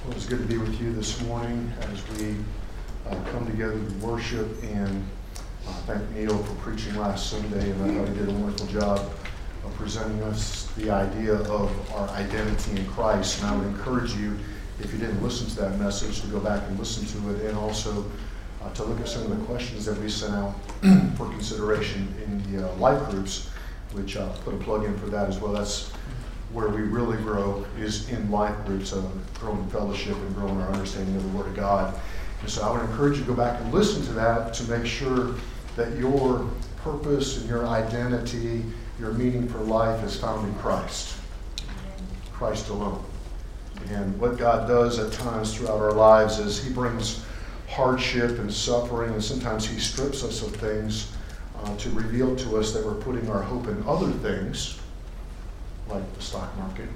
Well, it's good to be with you this morning as we come together to worship, and thank Neil for preaching last Sunday, and I thought he did a wonderful job of presenting us the idea of our identity in Christ. And I would encourage you, if you didn't listen to that message, to go back and listen to it, and also to look at some of the questions that we sent out for consideration in the life groups, which I'll put a plug in for that as well. That's where we really grow, is in life groups, growing in fellowship and growing our understanding of the Word of God. And so I would encourage you to go back and listen to that to make sure that your purpose and your identity, your meaning for life is found in Christ. Christ alone. And what God does at times throughout our lives is He brings hardship and suffering, and sometimes He strips us of things to reveal to us that we're putting our hope in other things, like the stock market,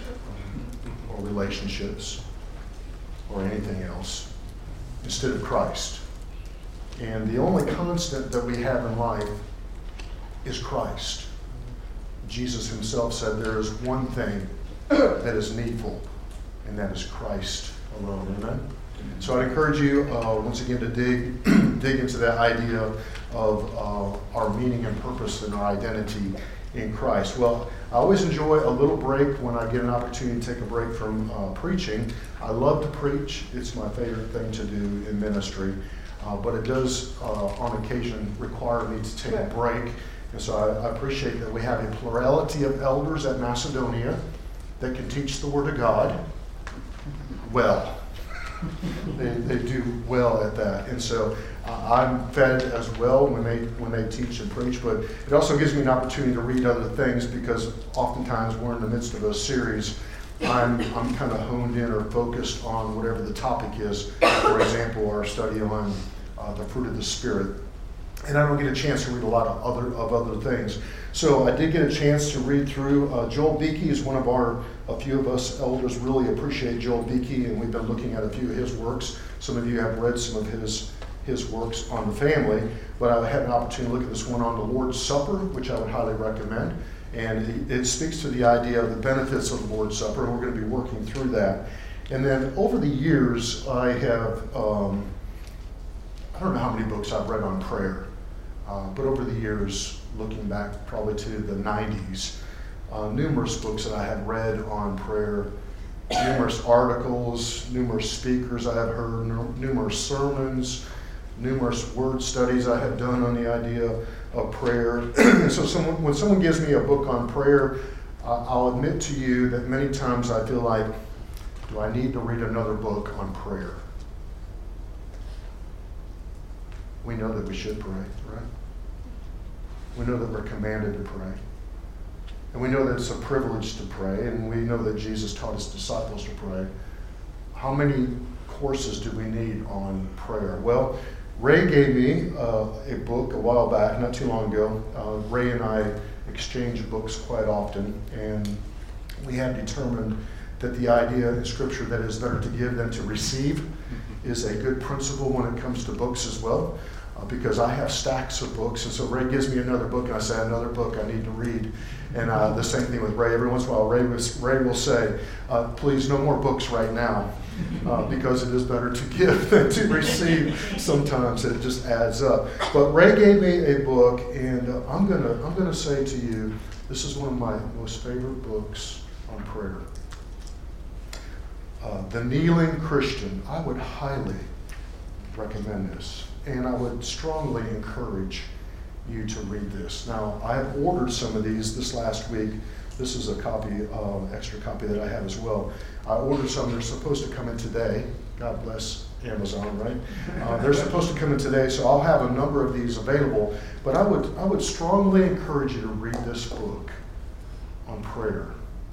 or relationships, or anything else, instead of Christ. And the only constant that we have in life is Christ. Jesus Himself said there is one thing that is needful, and that is Christ alone. Amen? So I'd encourage you once again to dig into that idea of our meaning and purpose and our identity in Christ. Well, I always enjoy a little break when I get an opportunity to take a break from preaching. I love to preach. It's my favorite thing to do in ministry. But it does, on occasion, require me to take a break. And so I appreciate that we have a plurality of elders at Macedonia that can teach the Word of God well. They do well at that. And so I'm fed as well when they teach and preach, but it also gives me an opportunity to read other things, because oftentimes we're in the midst of a series. I'm kind of honed in or focused on whatever the topic is. For example, our study on the fruit of the Spirit. And I don't get a chance to read a lot of other things. So I did get a chance to read through. Joel Beeke is a few of us elders really appreciate Joel Beeke, and we've been looking at a few of his works. Some of you have read some of his works on the family, but I had an opportunity to look at this one on the Lord's Supper, which I would highly recommend. And it speaks to the idea of the benefits of the Lord's Supper, and we're going to be working through that. And then over the years, I have, I don't know how many books I've read on prayer, but over the years, looking back probably to the 90s, numerous books that I had read on prayer, numerous articles, numerous speakers I have heard, numerous sermons, numerous word studies I have done on the idea of prayer. So when someone gives me a book on prayer, I'll admit to you that many times I feel like, do I need to read another book on prayer? We know that we should pray, right? We know that we're commanded to pray. And we know that it's a privilege to pray, and we know that Jesus taught His disciples to pray. How many courses do we need on prayer? Well, Ray gave me a book a while back, not too long ago. Ray and I exchange books quite often, and we have determined that the idea in Scripture that it's better to give than to receive is a good principle when it comes to books as well, because I have stacks of books, and so Ray gives me another book, and I say, another book I need to read. And the same thing with Ray. Every once in a while, Ray will say, please, no more books right now, because it is better to give than to receive. Sometimes it just adds up. But Ray gave me a book, and I'm gonna say to you, this is one of my most favorite books on prayer. The Kneeling Christian. I would highly recommend this, and I would strongly encourage you to read this. Now, I have ordered some of these this last week. This is a extra copy that I have as well. I ordered some. They're supposed to come in today. God bless Amazon, right? They're supposed to come in today, so I'll have a number of these available. But I would strongly encourage you to read this book on prayer.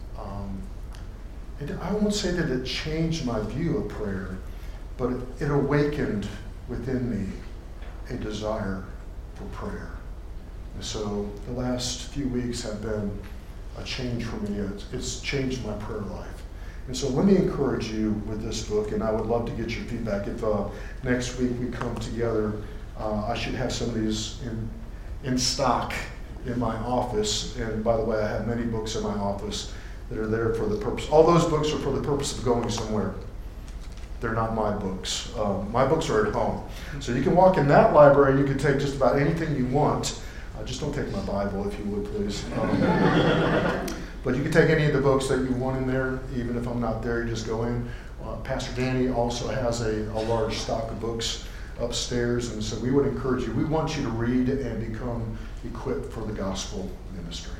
I won't say that it changed my view of prayer, but it awakened within me a desire for prayer. And so the last few weeks have been a change for me. It's changed my prayer life. And so let me encourage you with this book, and I would love to get your feedback. If next week we come together, I should have some of these in stock in my office. And by the way, I have many books in my office that are there for the purpose. All those books are for the purpose of going somewhere. They're not my books. My books are at home. So you can walk in that library, you can take just about anything you want. Just don't take my Bible, if you would, please. But you can take any of the books that you want in there, even if I'm not there, you just go in. Pastor Danny also has a large stock of books upstairs, and so we would encourage you. We want you to read and become equipped for the gospel ministry.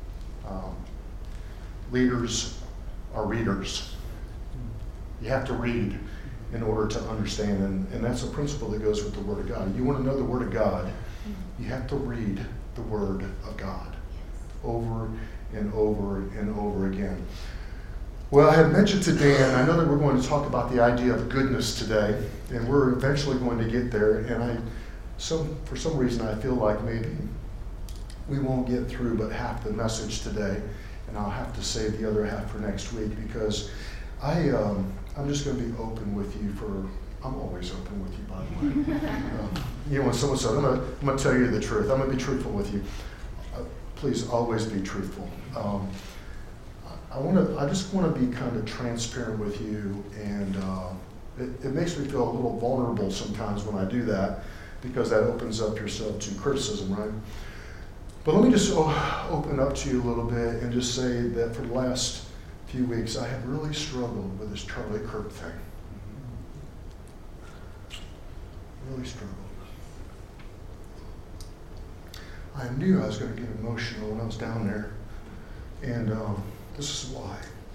Leaders are readers. You have to read in order to understand, and that's a principle that goes with the Word of God. You want to know the Word of God, you have to read the Word of God over and over and over again. Well, I had mentioned to Dan, I know that we're going to talk about the idea of goodness today, and we're eventually going to get there, and for some reason I feel like maybe we won't get through but half the message today, and I'll have to save the other half for next week, because I'm just going to be open with you I'm always open with you, by the way. When someone said, I'm going to tell you the truth, I'm going to be truthful with you. Please always be truthful. I just want to be kind of transparent with you, and it makes me feel a little vulnerable sometimes when I do that, because that opens up yourself to criticism, right? But let me just open up to you a little bit and just say that for the last few weeks, I have really struggled with this Charlie Kirk thing. Really struggled. I knew I was going to get emotional when I was down there, and this is why.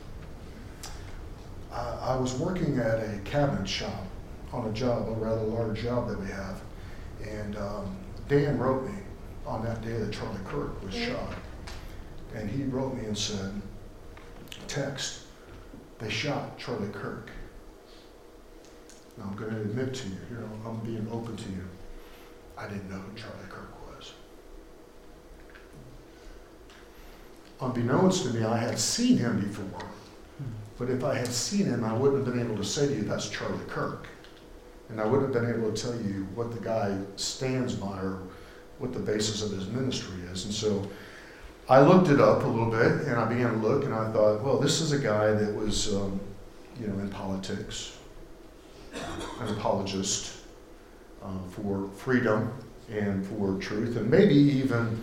I was working at a cabinet shop on a rather large job that we have, and Dan wrote me on that day that Charlie Kirk was shot, and he wrote me and said, text, they shot Charlie Kirk. Now I'm going to admit to you, here I'm being open to you, I didn't know who Charlie Kirk was. Unbeknownst to me, I had seen him before, but if I had seen him, I wouldn't have been able to say to you, that's Charlie Kirk. And I wouldn't have been able to tell you what the guy stands by or what the basis of his ministry is. And so I looked it up a little bit, and I began to look, and I thought, well, this is a guy that was, in politics, an apologist for freedom and for truth, and maybe even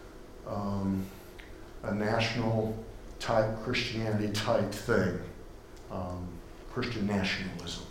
a national type Christianity type thing, Christian nationalism.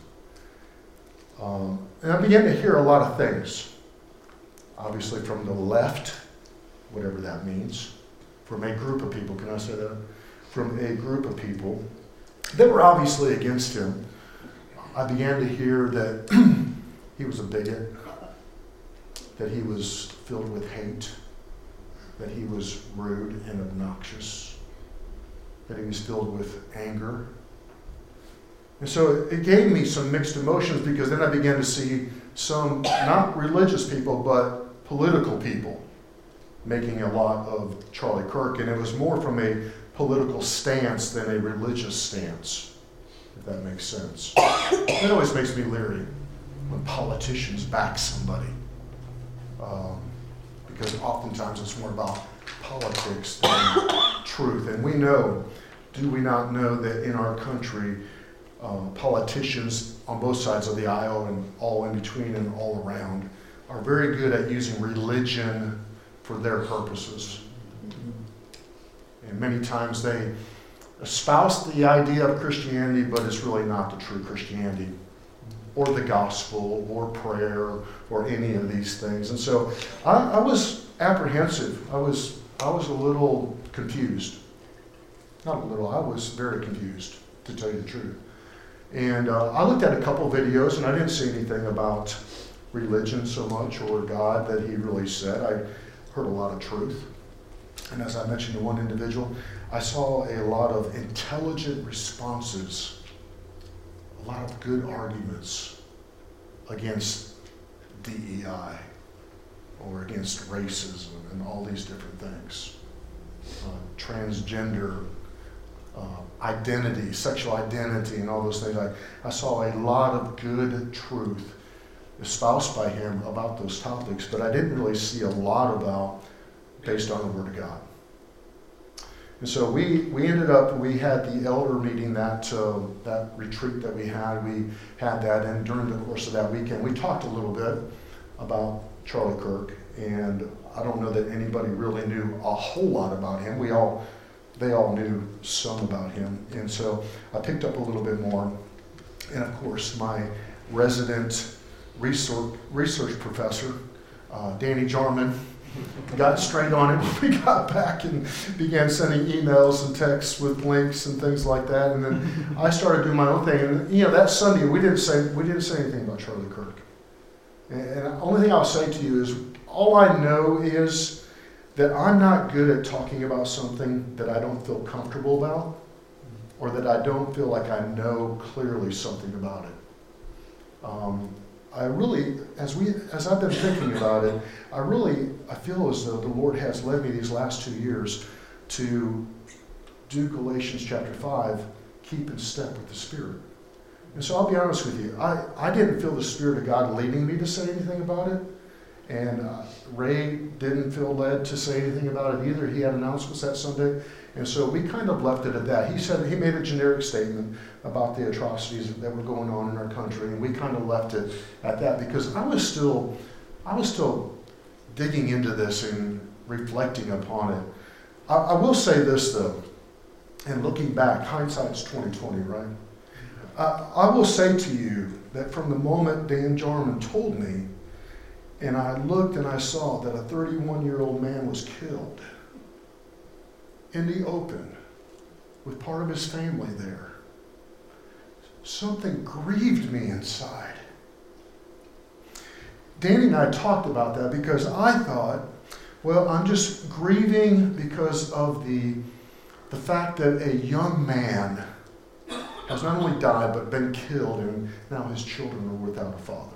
And I began to hear a lot of things, obviously from the left, whatever that means, from a group of people, can I say that? From a group of people that were obviously against him. I began to hear that he was a bigot, that he was filled with hate, that he was rude and obnoxious, that he was filled with anger. And so it gave me some mixed emotions, because then I began to see some, not religious people, but political people making a lot of Charlie Kirk, and it was more from a political stance than a religious stance, if that makes sense. It always makes me leery when politicians back somebody, because oftentimes it's more about politics than truth. And we know, do we not know, that in our country, politicians on both sides of the aisle and all in between and all around are very good at using religion for their purposes. And many times they espouse the idea of Christianity, but it's really not the true Christianity, or the gospel, or prayer, or any of these things. And so I was apprehensive. I was a little confused. Not a little, I was very confused, to tell you the truth. And I looked at a couple videos, and I didn't see anything about religion so much, or God that he really said. I heard a lot of truth. And as I mentioned to one individual, I saw a lot of intelligent responses, a lot of good arguments against DEI or against racism and all these different things. Transgender identity, sexual identity, and all those things. I saw a lot of good truth espoused by him about those topics, but I didn't really see a lot about based on the Word of God. And so we had the elder meeting, that retreat that we had that, and during the course of that weekend, we talked a little bit about Charlie Kirk, and I don't know that anybody really knew a whole lot about him. They all knew some about him, and so I picked up a little bit more. And of course, my resident research professor, Danny Jarman, got straight on it when we got back and began sending emails and texts with links and things like that. And then I started doing my own thing. And that Sunday we didn't say anything about Charlie Kirk. And the only thing I'll say to you is, all I know is that I'm not good at talking about something that I don't feel comfortable about, or that I don't feel like I know clearly something about it. I really, as I've been thinking about it, I feel as though the Lord has led me these last 2 years to do Galatians chapter 5, keep in step with the Spirit. And so I'll be honest with you, I didn't feel the Spirit of God leading me to say anything about it. And Ray didn't feel led to say anything about it either. He had announcements that Sunday. And so we kind of left it at that. He made a generic statement about the atrocities that were going on in our country, and we kind of left it at that because I was still digging into this and reflecting upon it. I will say this though, and looking back, hindsight's 20/20, right? I will say to you that from the moment Dan Jarman told me, and I looked and I saw that a 31-year-old man was killed in the open with part of his family there, something grieved me inside. Danny and I talked about that because I thought, well, I'm just grieving because of the fact that a young man has not only died but been killed, and now his children are without a father.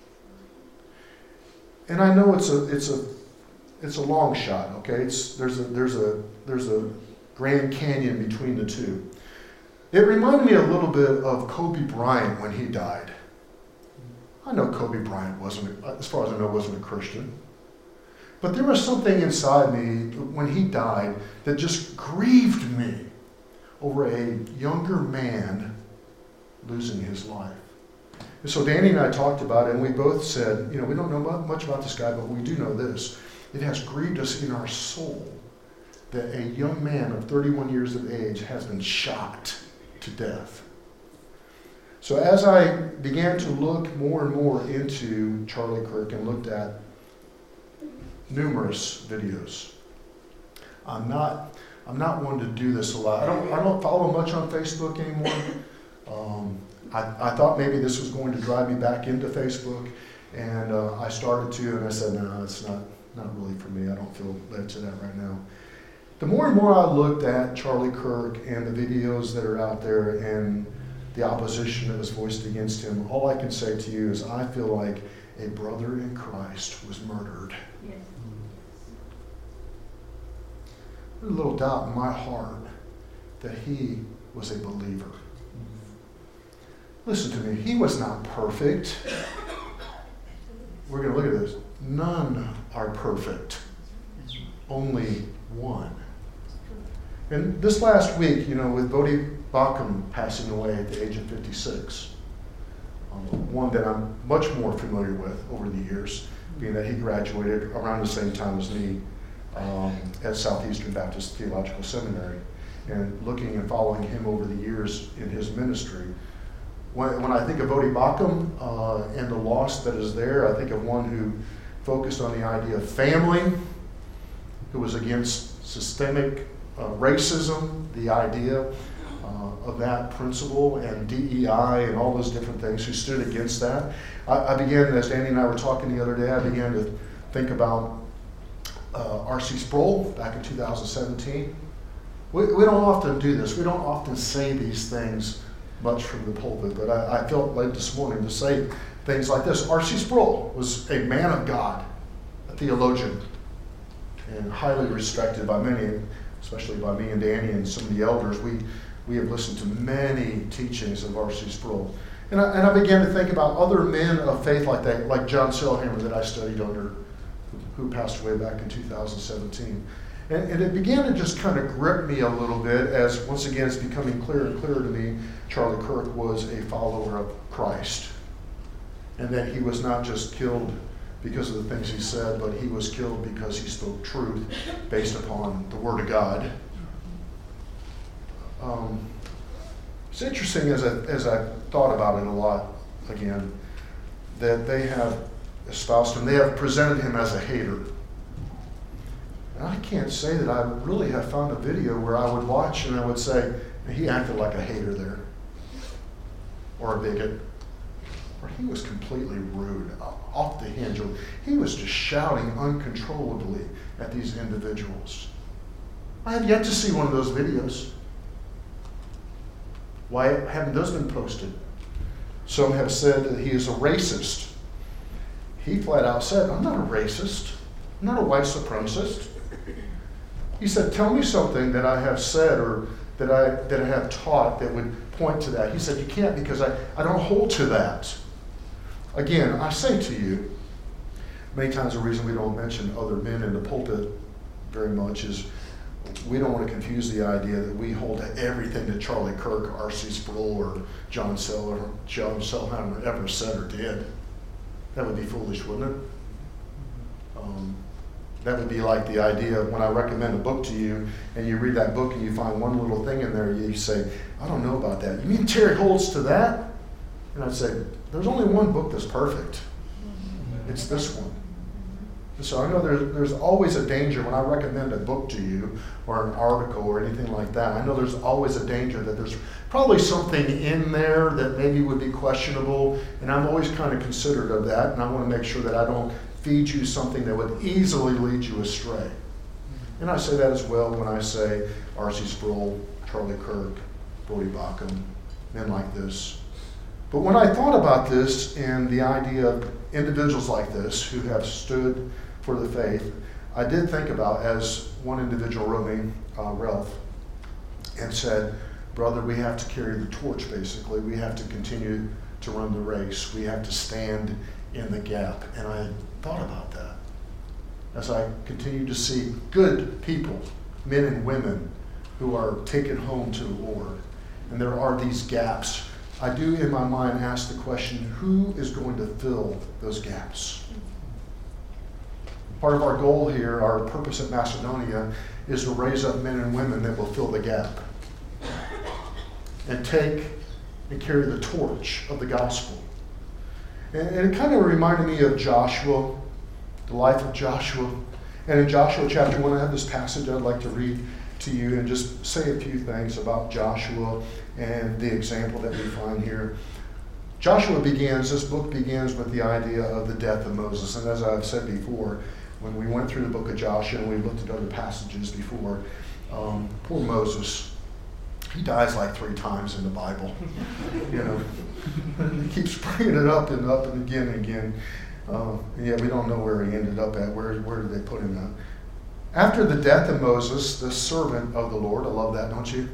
And I know it's a long shot, okay? There's a Grand Canyon between the two. It reminded me a little bit of Kobe Bryant when he died. I know Kobe Bryant wasn't, as far as I know, wasn't a Christian. But there was something inside me when he died that just grieved me over a younger man losing his life. And so Danny and I talked about it, and we both said, we don't know much about this guy, but we do know this. It has grieved us in our soul that a young man of 31 years of age has been shot to death. So as I began to look more and more into Charlie Kirk and looked at numerous videos, I'm not one to do this a lot. I don't follow much on Facebook anymore. I thought maybe this was going to drive me back into Facebook, and I started to, and I said, no, it's not really for me. I don't feel led to that right now. The more and more I looked at Charlie Kirk and the videos that are out there and the opposition that was voiced against him, all I can say to you is I feel like a brother in Christ was murdered. Yes. There's a little doubt in my heart that he was a believer. Listen to me, he was not perfect. We're going to look at this. None are perfect. Only one. And this last week, with Bodhi Bakum passing away at the age of 56, one that I'm much more familiar with over the years, being that he graduated around the same time as me at Southeastern Baptist Theological Seminary, and looking and following him over the years in his ministry. When I think of Bodhi Bakum and the loss that is there, I think of one who focused on the idea of family, who was against systemic racism, the idea of that principle, and DEI and all those different things, who stood against that. I began, as Danny and I were talking the other day, I began to think about R.C. Sproul back in 2017. We don't often do this. We don't often say these things much from the pulpit, but I felt led this morning to say things like this. R.C. Sproul was a man of God, a theologian, and highly respected by many, especially by me and Danny and some of the elders. We have listened to many teachings of R.C. Sproul. And I began to think about other men of faith like that, like John Sailhamer that I studied under, who passed away back in 2017. And it began to just kind of grip me a little bit as, once again, it's becoming clearer and clearer to me, Charlie Kirk was a follower of Christ. And that he was not just killed because of the things he said, but he was killed because he spoke truth based upon the Word of God. It's interesting as I thought about it a lot again, that they have espoused him, they have presented him as a hater. And I can't say that I really have found a video where I would watch and I would say, he acted like a hater there, or a bigot, or he was completely rude, off the hinge. He was just shouting uncontrollably at these individuals. I have yet to see one of those videos. Why haven't those been posted? Some have said that he is a racist. He flat out said, I'm not a racist. I'm not a white supremacist. He said, tell me something that I have said or that I have taught that would point to that. He said, you can't because I don't hold to that. Again, I say to you, many times the reason we don't mention other men in the pulpit very much is we don't want to confuse the idea that we hold to everything that Charlie Kirk, R.C. Sproul, or John Selhammer ever said or did. That would be foolish, wouldn't it? That would be like the idea of when I recommend a book to you and you read that book and you find one little thing in there, you say, I don't know about that. You mean Terry holds to that? And I'd say, there's only one book that's perfect. It's this one. And so I know there's always a danger when I recommend a book to you or an article or anything like that. I know there's always a danger that there's probably something in there that maybe would be questionable, and I'm always kind of considerate of that, and I want to make sure that I don't feed you something that would easily lead you astray. And I say that as well when I say R.C. Sproul, Charlie Kirk, Brody Bacham, men like this. But when I thought about this and the idea of individuals like this who have stood for the faith, I did think about, as one individual wrote me, Ralph, and said, brother, we have to carry the torch, basically. We have to continue to run the race. We have to stand in the gap. And I thought about that as I continue to see good people, men and women, who are taken home to the Lord. And there are these gaps. I do, in my mind, ask the question, who is going to fill those gaps? Part of our goal here, our purpose at Macedonia, is to raise up men and women that will fill the gap and take and carry the torch of the gospel. And it kind of reminded me of Joshua, the life of Joshua. And in Joshua chapter 1, I have this passage I'd like to read to you and just say a few things about Joshua and the example that we find here. This book begins with the idea of the death of Moses. And as I've said before, when we went through the book of Joshua and we looked at other passages before, poor Moses, he dies like 3 times in the Bible. You know, he keeps bringing it up and again and again. And yet we don't know where he ended up at. Where did they put him at? After the death of Moses, the servant of the Lord, I love that, don't you?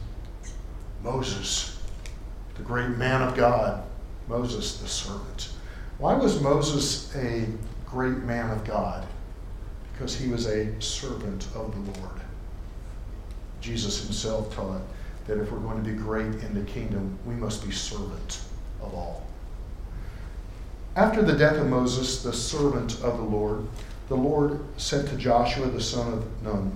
Moses, the great man of God. Moses, the servant. Why was Moses a great man of God? Because he was a servant of the Lord. Jesus himself taught that if we're going to be great in the kingdom, we must be servant of all. After the death of Moses, the servant of the Lord sent to Joshua, the son of Nun,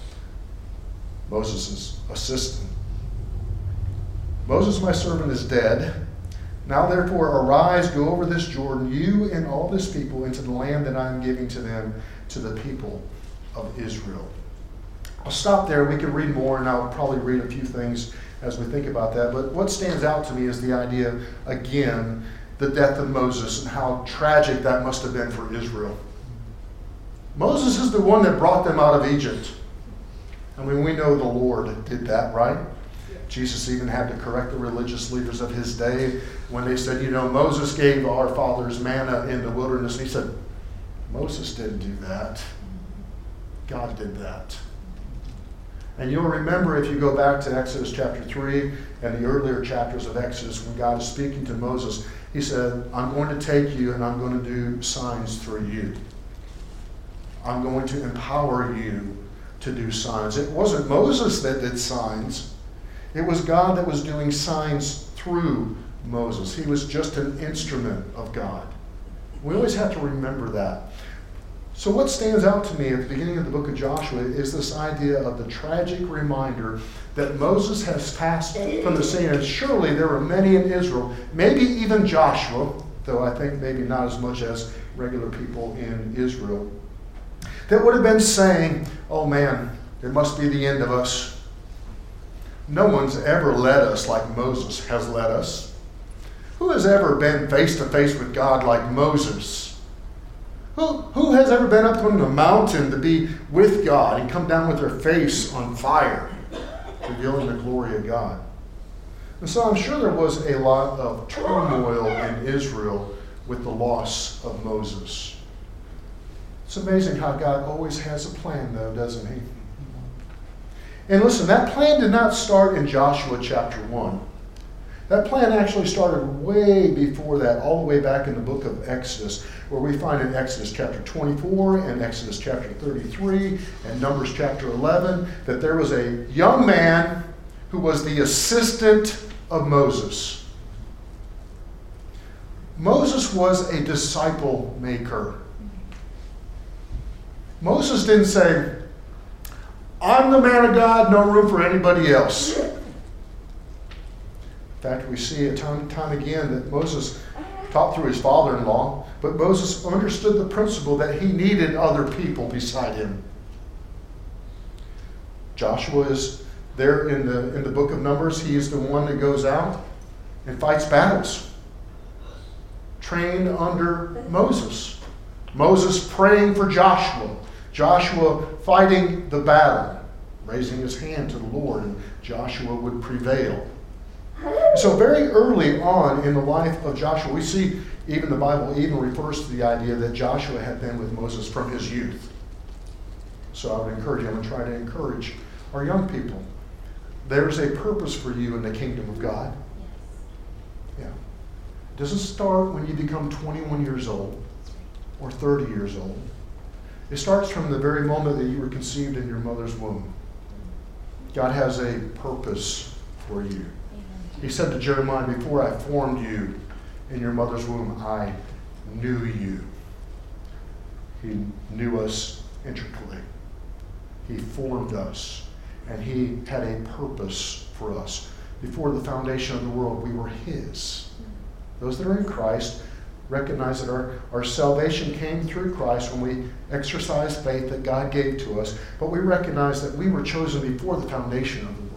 Moses' assistant. Moses, my servant, is dead. Now therefore arise, go over this Jordan, you and all this people, into the land that I am giving to them, to the people of Israel. I'll stop there. We could read more, and I'll probably read a few things as we think about that. But what stands out to me is the idea, again, the death of Moses and how tragic that must have been for Israel. Moses is the one that brought them out of Egypt. I mean, we know the Lord did that, right? Jesus even had to correct the religious leaders of his day when they said, you know, Moses gave our fathers manna in the wilderness. And he said, Moses didn't do that. God did that. And you'll remember if you go back to Exodus chapter 3 and the earlier chapters of Exodus, when God is speaking to Moses, he said, I'm going to take you and I'm going to do signs through you. I'm going to empower you to do signs. It wasn't Moses that did signs. It was God that was doing signs through Moses. He was just an instrument of God. We always have to remember that. So what stands out to me at the beginning of the book of Joshua is this idea of the tragic reminder that Moses has passed from the scene. And surely there were many in Israel, maybe even Joshua, though I think maybe not as much as regular people in Israel, that would have been saying, oh man, it must be the end of us. No one's ever led us like Moses has led us. Who has ever been face to face with God like Moses? Who has ever been up on a mountain to be with God and come down with their face on fire, revealing the glory of God? And so I'm sure there was a lot of turmoil in Israel with the loss of Moses. It's amazing how God always has a plan, though, doesn't he? And listen, that plan did not start in Joshua chapter 1. That plan actually started way before that, all the way back in the book of Exodus, where we find in Exodus chapter 24 and Exodus chapter 33 and Numbers chapter 11 that there was a young man who was the assistant of Moses. Moses was a disciple maker. Moses didn't say, I'm the man of God, no room for anybody else. In fact, we see time and time again that Moses taught through his father-in-law, but Moses understood the principle that he needed other people beside him. Joshua is there in the book of Numbers. He is the one that goes out and fights battles, trained under Moses. Moses praying for Joshua. Joshua fighting the battle, raising his hand to the Lord, and Joshua would prevail. So very early on in the life of Joshua, we see even the Bible even refers to the idea that Joshua had been with Moses from his youth. So I would encourage you, I'm going to try to encourage our young people. There's a purpose for you in the kingdom of God. Yeah. It doesn't start when you become 21 years old or 30 years old. It starts from the very moment that you were conceived in your mother's womb. God has a purpose for you. He said to Jeremiah, before I formed you in your mother's womb, I knew you. He knew us intricately. He formed us. And he had a purpose for us. Before the foundation of the world, we were his. Those that are in Christ recognize that our salvation came through Christ when we exercised faith that God gave to us. But we recognize that we were chosen before the foundation of the world.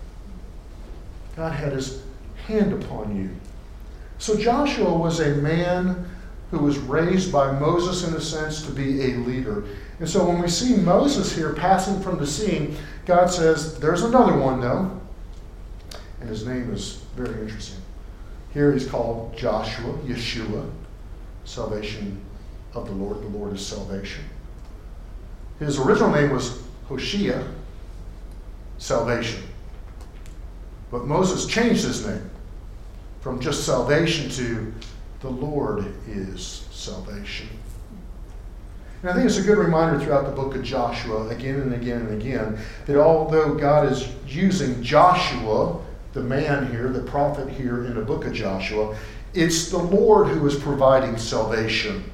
God had his hand upon you. So Joshua was a man who was raised by Moses in a sense to be a leader. And so when we see Moses here passing from the scene, God says, there's another one though. And his name is very interesting. Here he's called Joshua, Yeshua, salvation of the Lord. The Lord is salvation. His original name was Hoshea, salvation. But Moses changed his name from just salvation to the Lord is salvation. And I think it's a good reminder throughout the book of Joshua, again and again and again, that although God is using Joshua, the man here, the prophet here in the book of Joshua, it's the Lord who is providing salvation.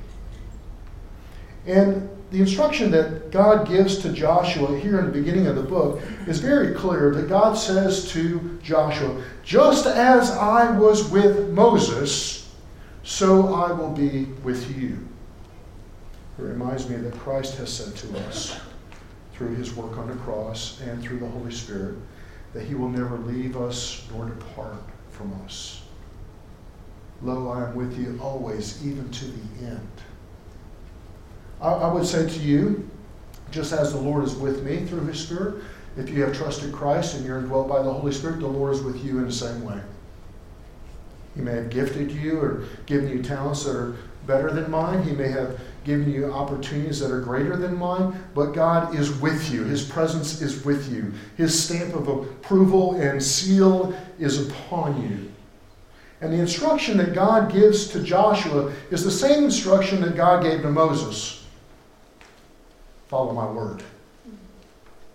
And the instruction that God gives to Joshua here in the beginning of the book is very clear that God says to Joshua, just as I was with Moses, so I will be with you. It reminds me that Christ has said to us through his work on the cross and through the Holy Spirit that he will never leave us nor depart from us. Lo, I am with you always, even to the end. I would say to you, just as the Lord is with me through his Spirit, if you have trusted Christ and you're indwelt by the Holy Spirit, the Lord is with you in the same way. He may have gifted you or given you talents that are better than mine. He may have given you opportunities that are greater than mine, but God is with you. His presence is with you. His stamp of approval and seal is upon you. And the instruction that God gives to Joshua is the same instruction that God gave to Moses. Follow my word.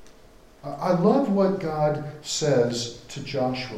I love what God says to Joshua.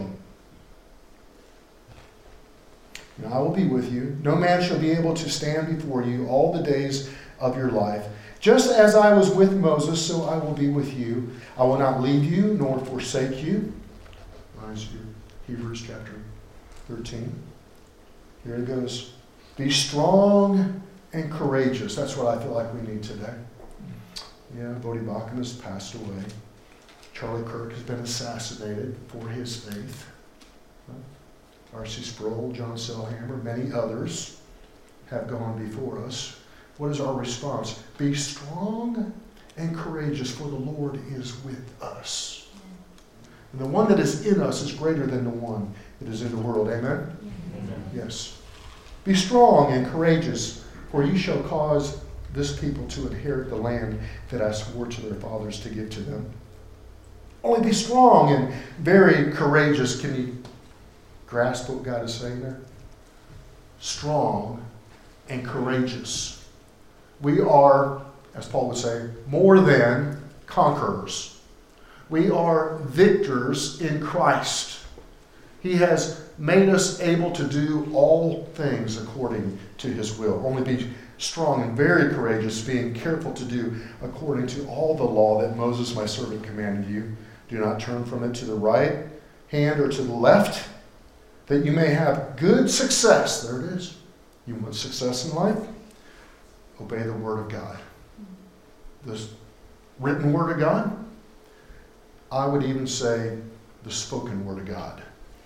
"Now I will be with you. No man shall be able to stand before you all the days of your life. Just as I was with Moses, so I will be with you. I will not leave you nor forsake you." Hebrews chapter 13. Here it goes. "Be strong and courageous." That's what I feel like we need today. Yeah, Bodie Bakken has passed away. Charlie Kirk has been assassinated for his faith. R.C. Sproul, John Selhammer, many others have gone before us. What is our response? Be strong and courageous, for the Lord is with us. And the one that is in us is greater than the one that is in the world. Amen? Amen. Yes. "Be strong and courageous, for you shall cause this people to inherit the land that I swore to their fathers to give to them." Only be strong and very courageous. Can you grasp what God is saying there? Strong and courageous. We are, as Paul would say, more than conquerors. We are victors in Christ. He has made us able to do all things according to his will. Only be strong and very courageous, being careful to do according to all the law that Moses my servant commanded you. Do not turn from it to the right hand or to the left, that you may have good success. There it is. You want success in life? Obey the word of God. The written word of God. I would even say the spoken word of God.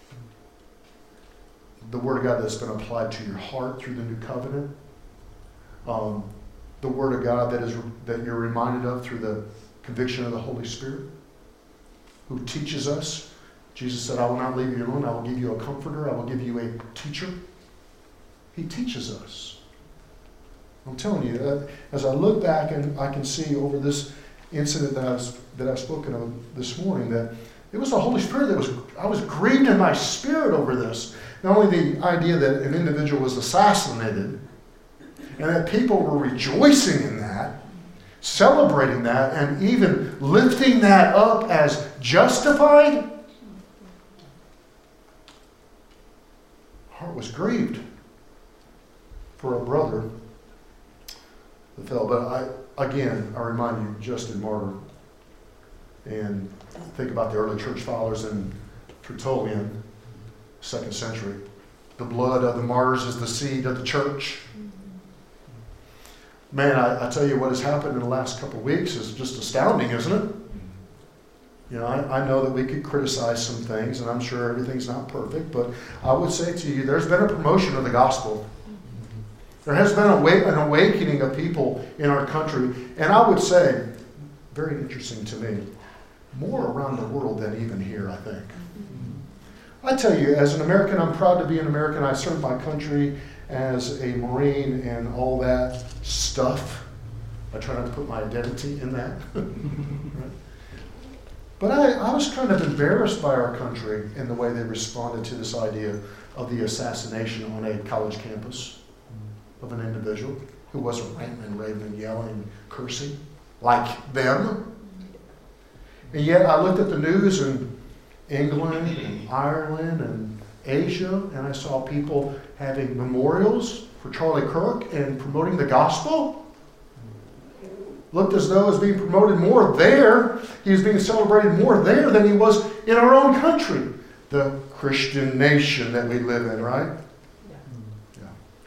The word of God that's been applied to your heart through the new covenant. The word of God that you're reminded of through the conviction of the Holy Spirit, who teaches us. Jesus said, "I will not leave you alone. I will give you a comforter. I will give you a teacher." He teaches us. I'm telling you, as I look back and I can see over this incident that I've spoken of this morning, that it was the Holy Spirit I was grieved in my spirit over this. Not only the idea that an individual was assassinated, and that people were rejoicing in that, celebrating that, and even lifting that up as justified. Heart was grieved for a brother that fell. But I remind you, Justin Martyr, and think about the early church fathers in Tertullian, 2nd century. The blood of the martyrs is the seed of the church. Man, I tell you what has happened in the last couple of weeks is just astounding, isn't it? You know, I know that we could criticize some things, and I'm sure everything's not perfect, but I would say to you, there's been a promotion of the gospel. There has been an awakening of people in our country, and I would say, very interesting to me, more around the world than even here, I think. I tell you, as an American, I'm proud to be an American. I served my country as a Marine and all that stuff. I try not to put my identity in that. Right? But I was kind of embarrassed by our country in the way they responded to this idea of the assassination on a college campus of an individual who wasn't ranting and raving and yelling and cursing like them. And yet I looked at the news in England and Ireland and Asia, and I saw people having memorials for Charlie Kirk and promoting the gospel. Looked as though it was being promoted more there. He was being celebrated more there than he was in our own country. The Christian nation that we live in, right? Yeah.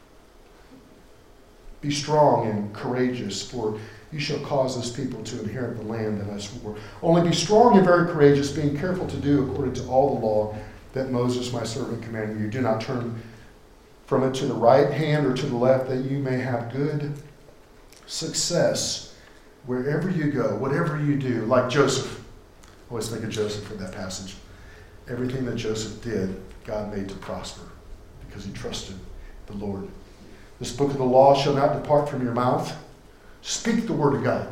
Be strong and courageous, for you shall cause this people to inherit the land that I swore. Only be strong and very courageous, being careful to do according to all the law that Moses my servant commanded you. Do not turn from it to the right hand or to the left, that you may have good success wherever you go, whatever you do. Like Joseph. I always think of Joseph in that passage. Everything that Joseph did, God made to prosper because he trusted the Lord. This book of the law shall not depart from your mouth. Speak the word of God.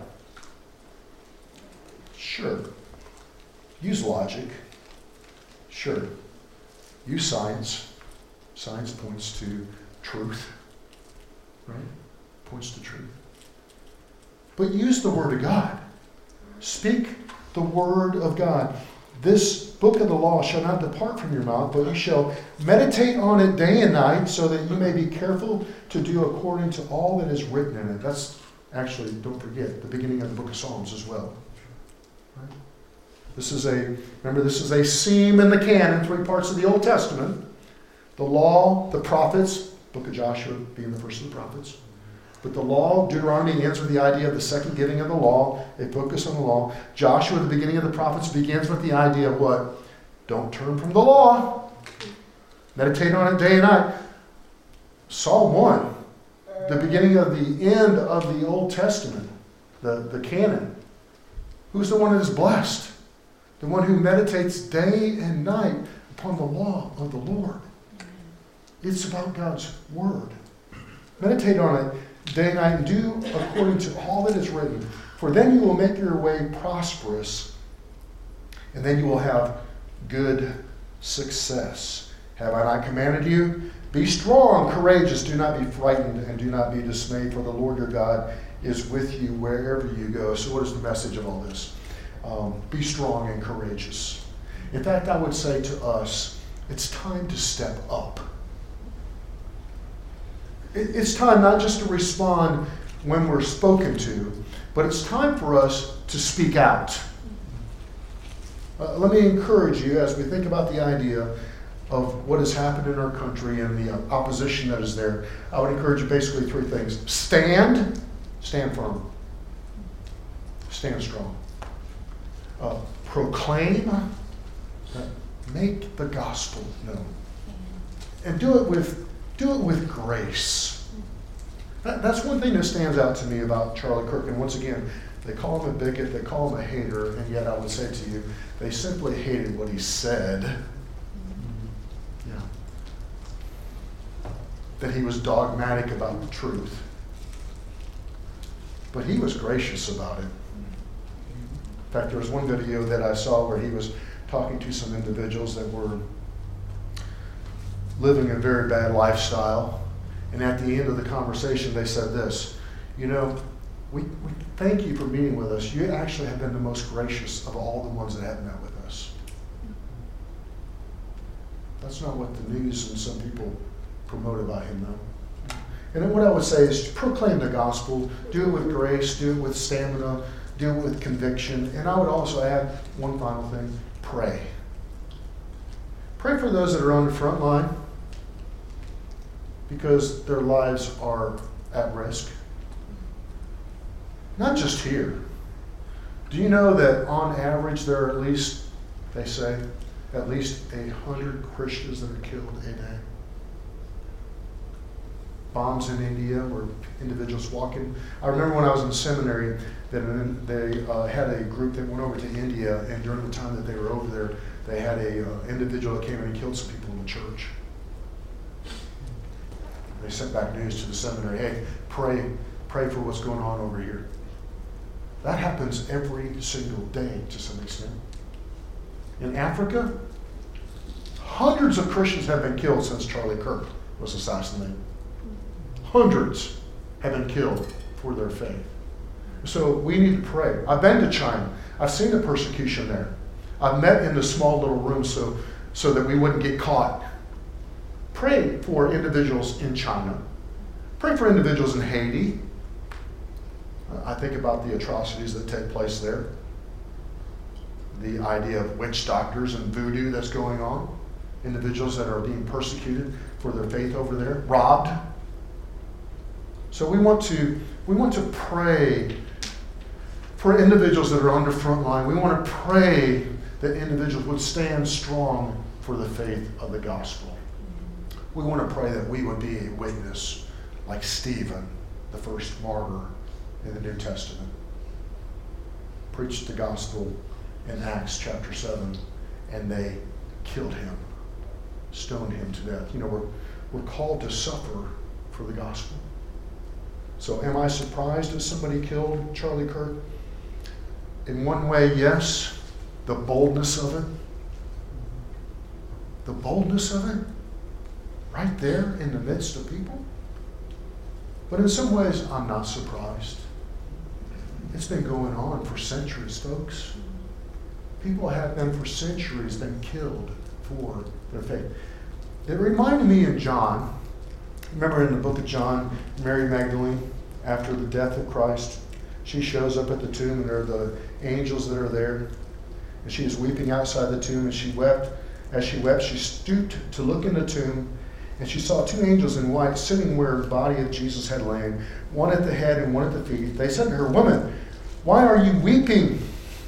Sure. Use logic. Sure. Use science. Science points to truth. Right? Points to truth. But use the word of God. Speak the word of God. This book of the law shall not depart from your mouth, but you shall meditate on it day and night, so that you may be careful to do according to all that is written in it. That's actually, don't forget, the beginning of the book of Psalms as well. Right? This is a seam in the canon, 3 parts of the Old Testament. The law, the prophets, book of Joshua being the first of the prophets. But the law, Deuteronomy ends with the idea of the second giving of the law, a focus on the law. Joshua, the beginning of the prophets, begins with the idea of what? Don't turn from the law. Meditate on it day and night. Psalm 1, the beginning of the end of the Old Testament, the canon. Who's the one that is blessed? The one who meditates day and night upon the law of the Lord. It's about God's word. Meditate on it day and night, and do according to all that is written. For then you will make your way prosperous, and then you will have good success. Have I not commanded you? Be strong, courageous, do not be frightened, and do not be dismayed, for the Lord your God is with you wherever you go. So what is the message of all this? Be strong and courageous. In fact, I would say to us, it's time to step up. It's time not just to respond when we're spoken to, but it's time for us to speak out. Let me encourage you as we think about the idea of what has happened in our country and the opposition that is there. I would encourage you basically 3 things. Stand firm. Stand strong. Proclaim, make the gospel known. And do it with grace. That's one thing that stands out to me about Charlie Kirk. And once again, they call him a bigot, they call him a hater, and yet I would say to you, they simply hated what he said. Yeah. That he was dogmatic about the truth. But he was gracious about it. In fact, there was one video that I saw where he was talking to some individuals that were living a very bad lifestyle. And at the end of the conversation, they said this, we thank you for meeting with us. You actually have been the most gracious of all the ones that have met with us. That's not what the news and some people promote about him, though. And then what I would say is proclaim the gospel. Do it with grace. Do it with stamina. Do it with conviction. And I would also add one final thing. Pray. Pray for those that are on the front line, because their lives are at risk. Not just here. Do you know that on average there are at least, they say, at least 100 Christians that are killed a day? Bombs in India where individuals walking. I remember when I was in the seminary that they had a group that went over to India, and during the time that they were over there, they had a individual that came in and killed some people in the church. They sent back news to the seminary, hey, pray for what's going on over here. That happens every single day to some extent. In Africa, hundreds of Christians have been killed since Charlie Kirk was assassinated. Hundreds have been killed for their faith. So we need to pray. I've been to China. I've seen the persecution there. I've met in the small little room so that we wouldn't get caught. Pray for individuals in China. Pray for individuals in Haiti. I think about the atrocities that take place there. The idea of witch doctors and voodoo that's going on. Individuals that are being persecuted for their faith over there, robbed. So we want to pray for individuals that are on the front line. We want to pray that individuals would stand strong for the faith of the gospel. We want to pray that we would be a witness like Stephen, the first martyr in the New Testament. Preached the gospel in Acts chapter 7, and they killed him, stoned him to death. We're called to suffer for the gospel. So am I surprised that somebody killed Charlie Kirk? In one way, yes. The boldness of it. The boldness of it. Right there in the midst of people. But in some ways, I'm not surprised. It's been going on for centuries, folks. People have been for centuries been killed for their faith. It reminded me of John. Remember in the book of John, Mary Magdalene, after the death of Christ, she shows up at the tomb and there are the angels that are there. And she is weeping outside the tomb, and she wept. As she wept, she stooped to look in the tomb, and she saw two angels in white sitting where the body of Jesus had lain, one at the head and one at the feet. They said to her, "Woman, why are you weeping?"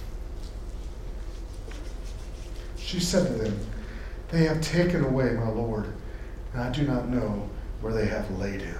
She said to them, "They have taken away my Lord, and I do not know where they have laid him."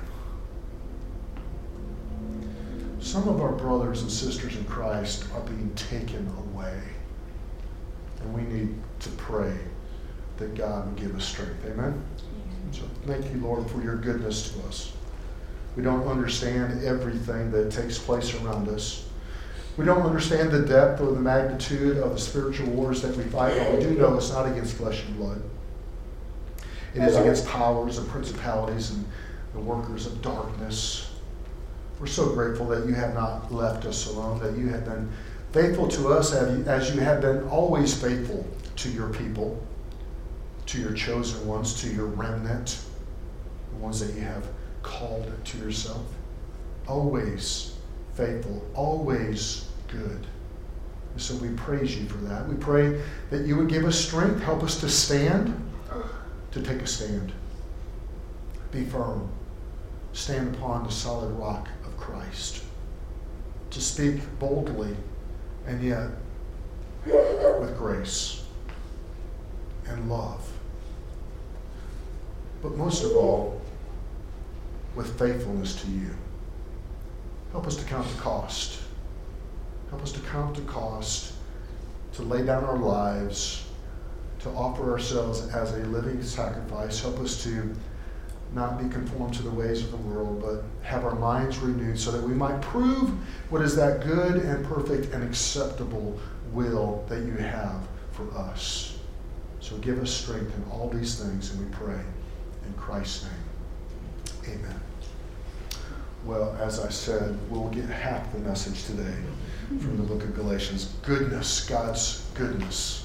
Some of our brothers and sisters in Christ are being taken away. And we need to pray that God would give us strength. Amen? So thank you, Lord, for your goodness to us. We don't understand everything that takes place around us. We don't understand the depth or the magnitude of the spiritual wars that we fight, but we do know it's not against flesh and blood. It is against powers and principalities and the workers of darkness. We're so grateful that you have not left us alone, that you have been faithful to us as you have been always faithful to your people, to your chosen ones, to your remnant, the ones that you have called to yourself. Always faithful, always good. And so we praise you for that. We pray that you would give us strength, help us to stand, to take a stand. Be firm. Stand upon the solid rock of Christ. To speak boldly and yet with grace and love. But most of all, with faithfulness to you. Help us to count the cost. Help us to count the cost, to lay down our lives, to offer ourselves as a living sacrifice. Help us to not be conformed to the ways of the world, but have our minds renewed so that we might prove what is that good and perfect and acceptable will that you have for us. So give us strength in all these things, and we pray in Christ's name. Amen. Well, as I said, we'll get half the message today from the book of Galatians. Goodness, God's goodness.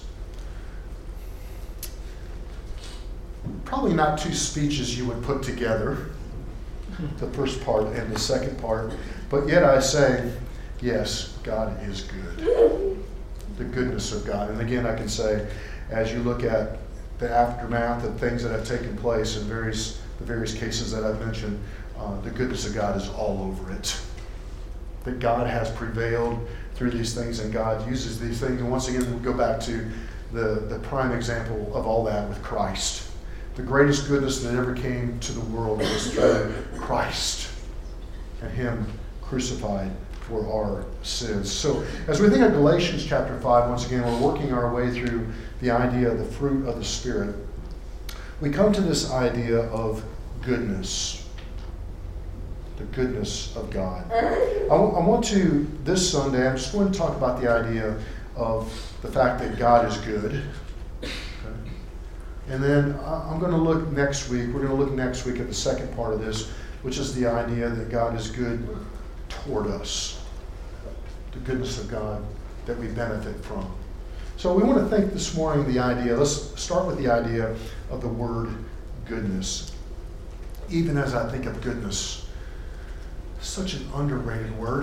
Probably not two speeches you would put together, the first part and the second part, but yet I say, yes, God is good. The goodness of God. And again, I can say, as you look at the aftermath of things that have taken place in the various cases that I've mentioned, the goodness of God is all over it. That God has prevailed through these things, and God uses these things. And once again, we'll go back to the prime example of all that with Christ. The greatest goodness that ever came to the world was through Christ and Him crucified for our sins. So as we think of Galatians chapter 5, once again, we're working our way through the idea of the fruit of the Spirit. We come to this idea of goodness. The goodness of God. I want to, this Sunday, I'm just going to talk about the idea of the fact that God is good. Okay? And then I'm going to look next week, we're going to look next week at the second part of this, which is the idea that God is good toward us. The goodness of God that we benefit from. So we want to think this morning the idea, let's start with the idea of the word goodness. Even as I think of goodness, such an underrated word.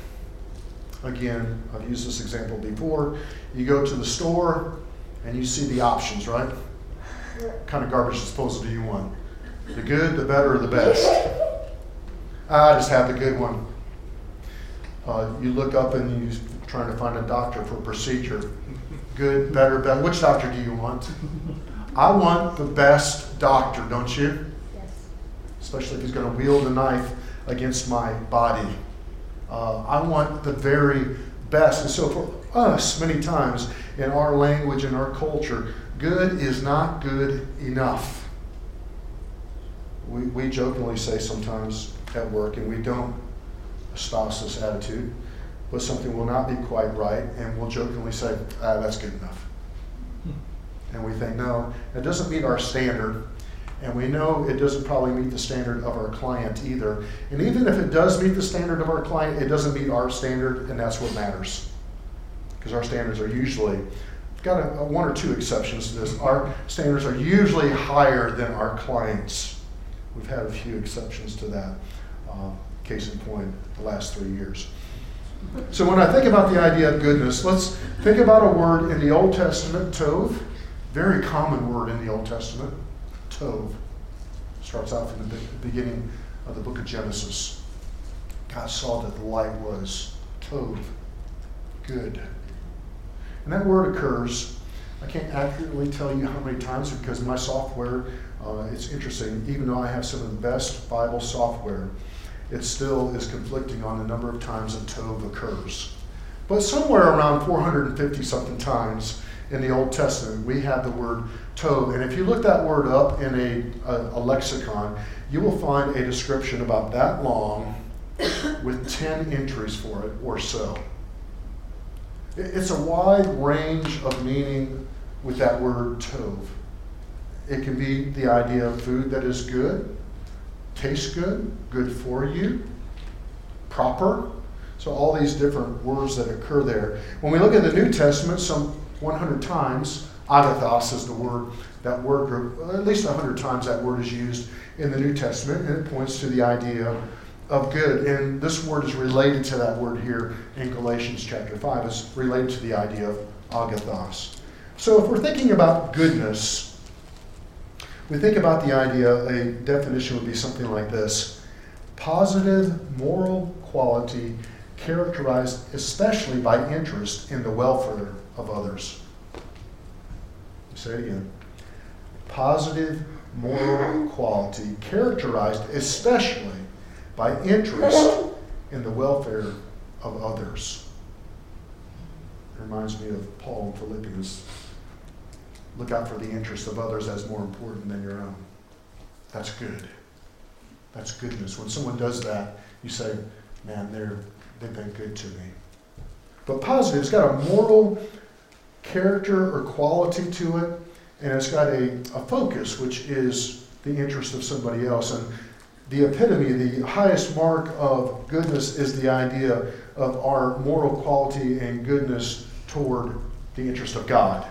Again, I've used this example before. You go to the store and you see the options, right? What kind of garbage disposal do you want? The good, the better, or the best? I just have the good one. You look up and you're trying to find a doctor for a procedure. Good, better, better. Which doctor do you want? I want the best doctor, don't you? Yes. Especially if he's going to wield a knife against my body. I want the very best. And so for us, many times in our language and our culture, good is not good enough. We jokingly say sometimes at work, and we don't espouse this attitude, but something will not be quite right, and we'll jokingly say, that's good enough. And we think, no, it doesn't meet our standard. And we know it doesn't probably meet the standard of our client either. And even if it does meet the standard of our client, it doesn't meet our standard, and that's what matters. Because our standards are usually got one or two exceptions to this. Our standards are usually higher than our clients'. We've had a few exceptions to that. Case in point, the last 3 years. So when I think about the idea of goodness, let's think about a word in the Old Testament, tov. Very common word in the Old Testament, tov. Starts off in the beginning of the book of Genesis. God saw that the light was tov, good. And that word occurs, I can't accurately tell you how many times because my software, it's interesting, even though I have some of the best Bible software, it still is conflicting on the number of times that tov occurs. But somewhere around 450 something times in the Old Testament, we have the word tov. And if you look that word up in a lexicon, you will find a description about that long with 10 entries for it or so. It's a wide range of meaning with that word tov. It can be the idea of food that is good, tastes good, good for you, proper. So all these different words that occur there. When we look at the New Testament, some 100 times, agathos is the word, that word group, at least 100 times that word is used in the New Testament, and it points to the idea of good. And this word is related to that word here in Galatians chapter 5. It's related to the idea of agathos. So if we're thinking about goodness, we think about the idea, a definition would be something like this: positive moral quality characterized especially by interest in the welfare of others. Say it again. Positive moral quality characterized especially by interest in the welfare of others. It reminds me of Paul in Philippians. Look out for the interest of others as more important than your own. That's good. That's goodness. When someone does that, you say, man, they've been good to me. But positive, it's got a moral character or quality to it, and it's got a focus, which is the interest of somebody else. And the epitome, the highest mark of goodness is the idea of our moral quality and goodness toward the interest of God.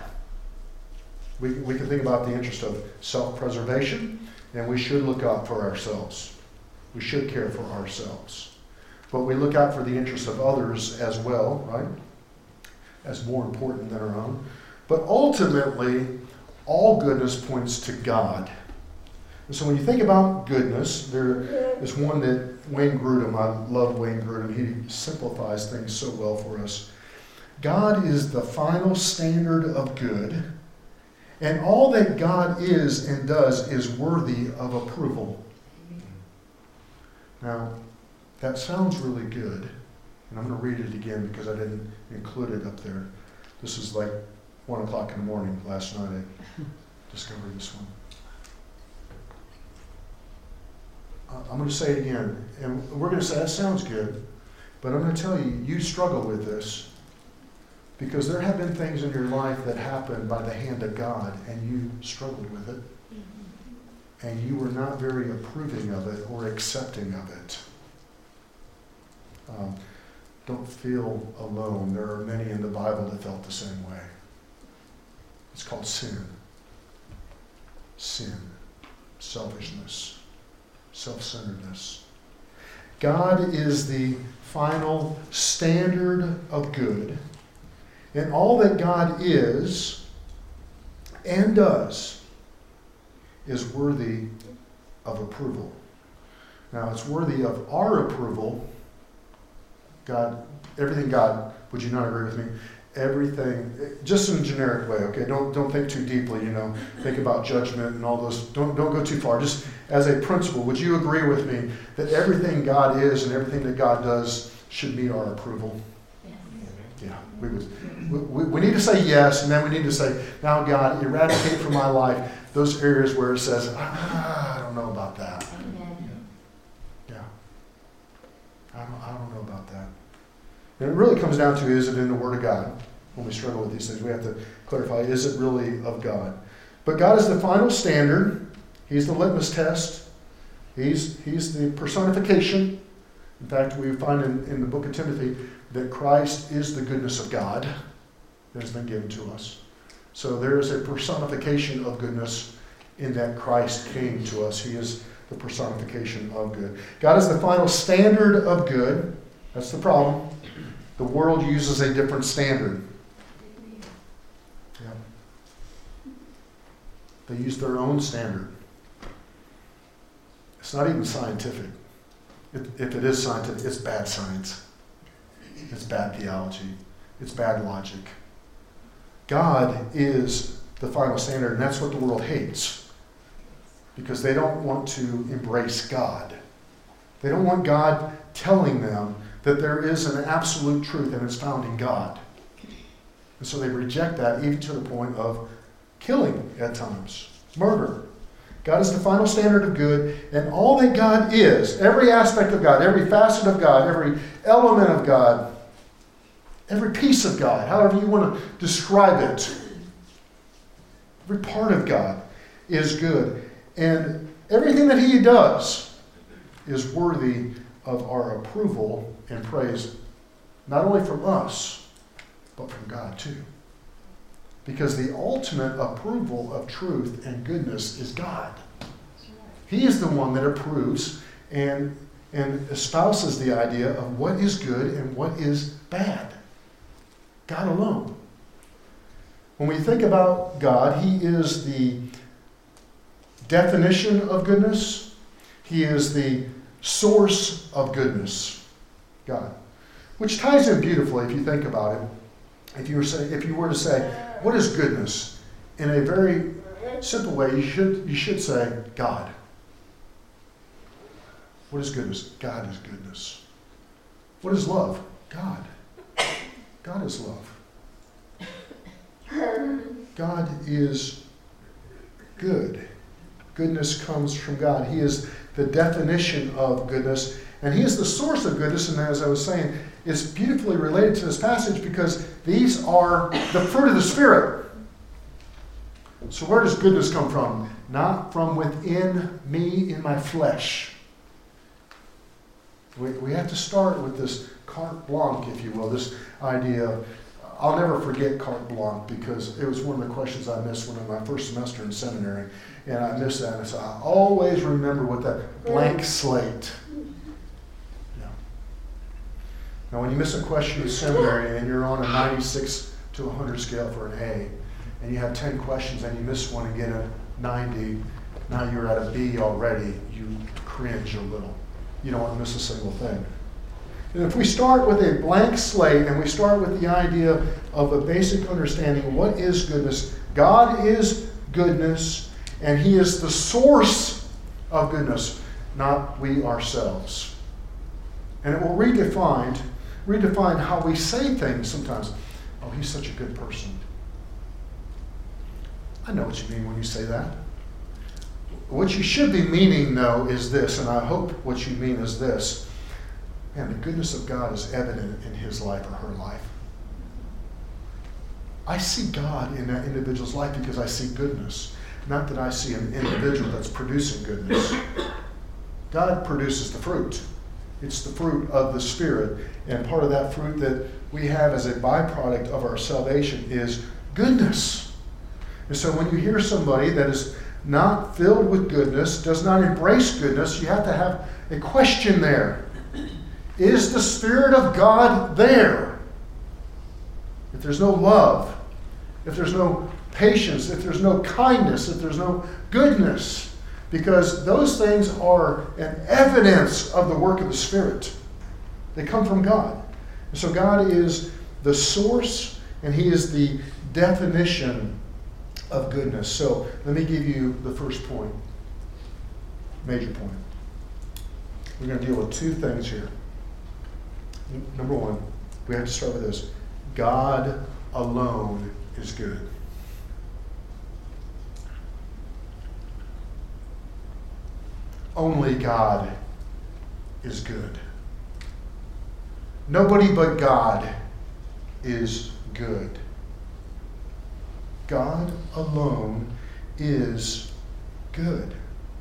We can think about the interest of self-preservation, and we should look out for ourselves. We should care for ourselves. But we look out for the interest of others as well, right? As more important than our own. But ultimately, all goodness points to God. And so when you think about goodness, there is one that Wayne Grudem, I love Wayne Grudem, he simplifies things so well for us. God is the final standard of good, and all that God is and does is worthy of approval. Now, that sounds really good, and I'm going to read it again because I didn't include it up there. This is like 1 o'clock in the morning last night I discovered this one. I'm going to say it again, and we're going to say that sounds good, but I'm going to tell you, you struggle with this because there have been things in your life that happened by the hand of God, and you struggled with it, and you were not very approving of it or accepting of it. Don't feel alone. There are many in the Bible that felt the same way. It's called sin. Sin. Selfishness. Self-centeredness. God is the final standard of good, and all that God is and does is worthy of approval. Now, it's worthy of our approval. God, everything God, would you not agree with me? Everything, just in a generic way, okay? Don't think too deeply, think about judgment and all those. Don't go too far. Just as a principle, would you agree with me that everything God is and everything that God does should meet our approval? Yeah, we would. We need to say yes, and then we need to say, now God, eradicate from my life those areas where it says, I don't know about that. Yeah. I don't know about that. And it really comes down to, is it in the Word of God? When we struggle with these things, we have to clarify, is it really of God? But God is the final standard. He's the litmus test. He's the personification. In fact, we find in the book of Timothy that Christ is the goodness of God that has been given to us. So there is a personification of goodness in that Christ came to us. He is the personification of good. God is the final standard of good. That's the problem. The world uses a different standard. Yeah. They use their own standard. It's not even scientific. If it is scientific, it's bad science. It's bad theology. It's bad logic. God is the final standard, and that's what the world hates. Because they don't want to embrace God. They don't want God telling them that there is an absolute truth and it's found in God. And so they reject that, even to the point of killing at times. Murder. God is the final standard of good, and all that God is, every aspect of God, every facet of God, every element of God, every piece of God, however you want to describe it, every part of God is good. And everything that He does is worthy of our approval and praise, not only from us, but from God too. Because the ultimate approval of truth and goodness is God. He is the one that approves and espouses the idea of what is good and what is bad. God alone. When we think about God, He is the definition of goodness. He is the source of goodness. God. Which ties in beautifully if you think about it. If you were to say, what is goodness? In a very simple way, you should say God. What is goodness? God is goodness. What is love? God. God is love. God is good. Goodness comes from God. He is the definition of goodness, and He is the source of goodness. And as I was saying, it's beautifully related to this passage because these are the fruit of the Spirit. So where does goodness come from? Not from within me in my flesh. We have to start with this carte blanche, if you will, this idea. I'll never forget carte blanche because it was one of the questions I missed in my first semester in seminary. And I missed that. And so I always remember what that blank slate. Yeah. Now, when you miss a question in seminary and you're on a 96 to 100 scale for an A, and you have 10 questions and you miss one and get a 90, now you're at a B already, you cringe a little. You don't want to miss a single thing. And if we start with a blank slate and we start with the idea of a basic understanding of what is goodness, God is goodness, and He is the source of goodness, not we ourselves. And it will redefine how we say things sometimes. Oh, he's such a good person. I know what you mean when you say that. What you should be meaning, though, is this, and I hope what you mean is this. Man, the goodness of God is evident in his life or her life. I see God in that individual's life because I see goodness. Not that I see an individual that's producing goodness. God produces the fruit. It's the fruit of the Spirit. And part of that fruit that we have as a byproduct of our salvation is goodness. And so when you hear somebody that is not filled with goodness, does not embrace goodness, you have to have a question there. Is the Spirit of God there? If there's no love, if there's no patience, if there's no kindness, if there's no goodness, because those things are an evidence of the work of the Spirit. They come from God. And so God is the source, and He is the definition of goodness. So let me give you the first point, major point. We're going to deal with two things here. Number one, we have to start with this. God alone is good. Only God is good. Nobody but God is good. God alone is good.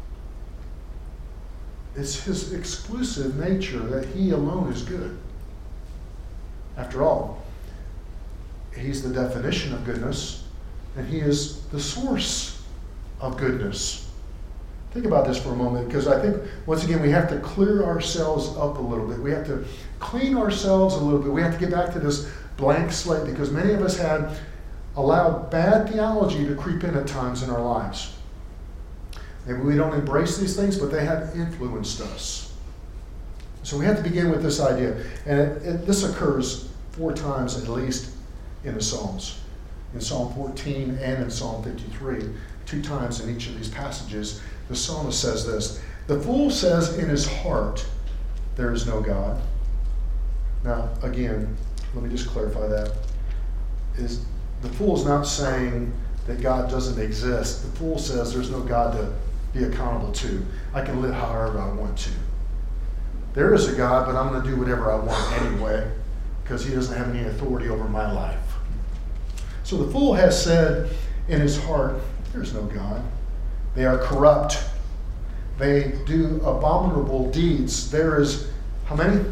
It's His exclusive nature that He alone is good. After all, He's the definition of goodness. And he is the source of goodness. Think about this for a moment, because I think, once again, we have to clear ourselves up a little bit. We have to clean ourselves a little bit. We have to get back to this blank slate, because many of us had allowed bad theology to creep in at times in our lives. Maybe we don't embrace these things, but they have influenced us. So we have to begin with this idea. And this occurs 4 times at least in the Psalms. In Psalm 14 and in Psalm 53, 2 times in each of these passages, the psalmist says this: the fool says in his heart, there is no God. Now, again, let me just clarify that. The fool is not saying that God doesn't exist. The fool says there's no God to be accountable to. I can live however I want to. There is a God, but I'm going to do whatever I want anyway, because he doesn't have any authority over my life. So the fool has said in his heart, there's no God. They are corrupt. They do abominable deeds. There is, how many?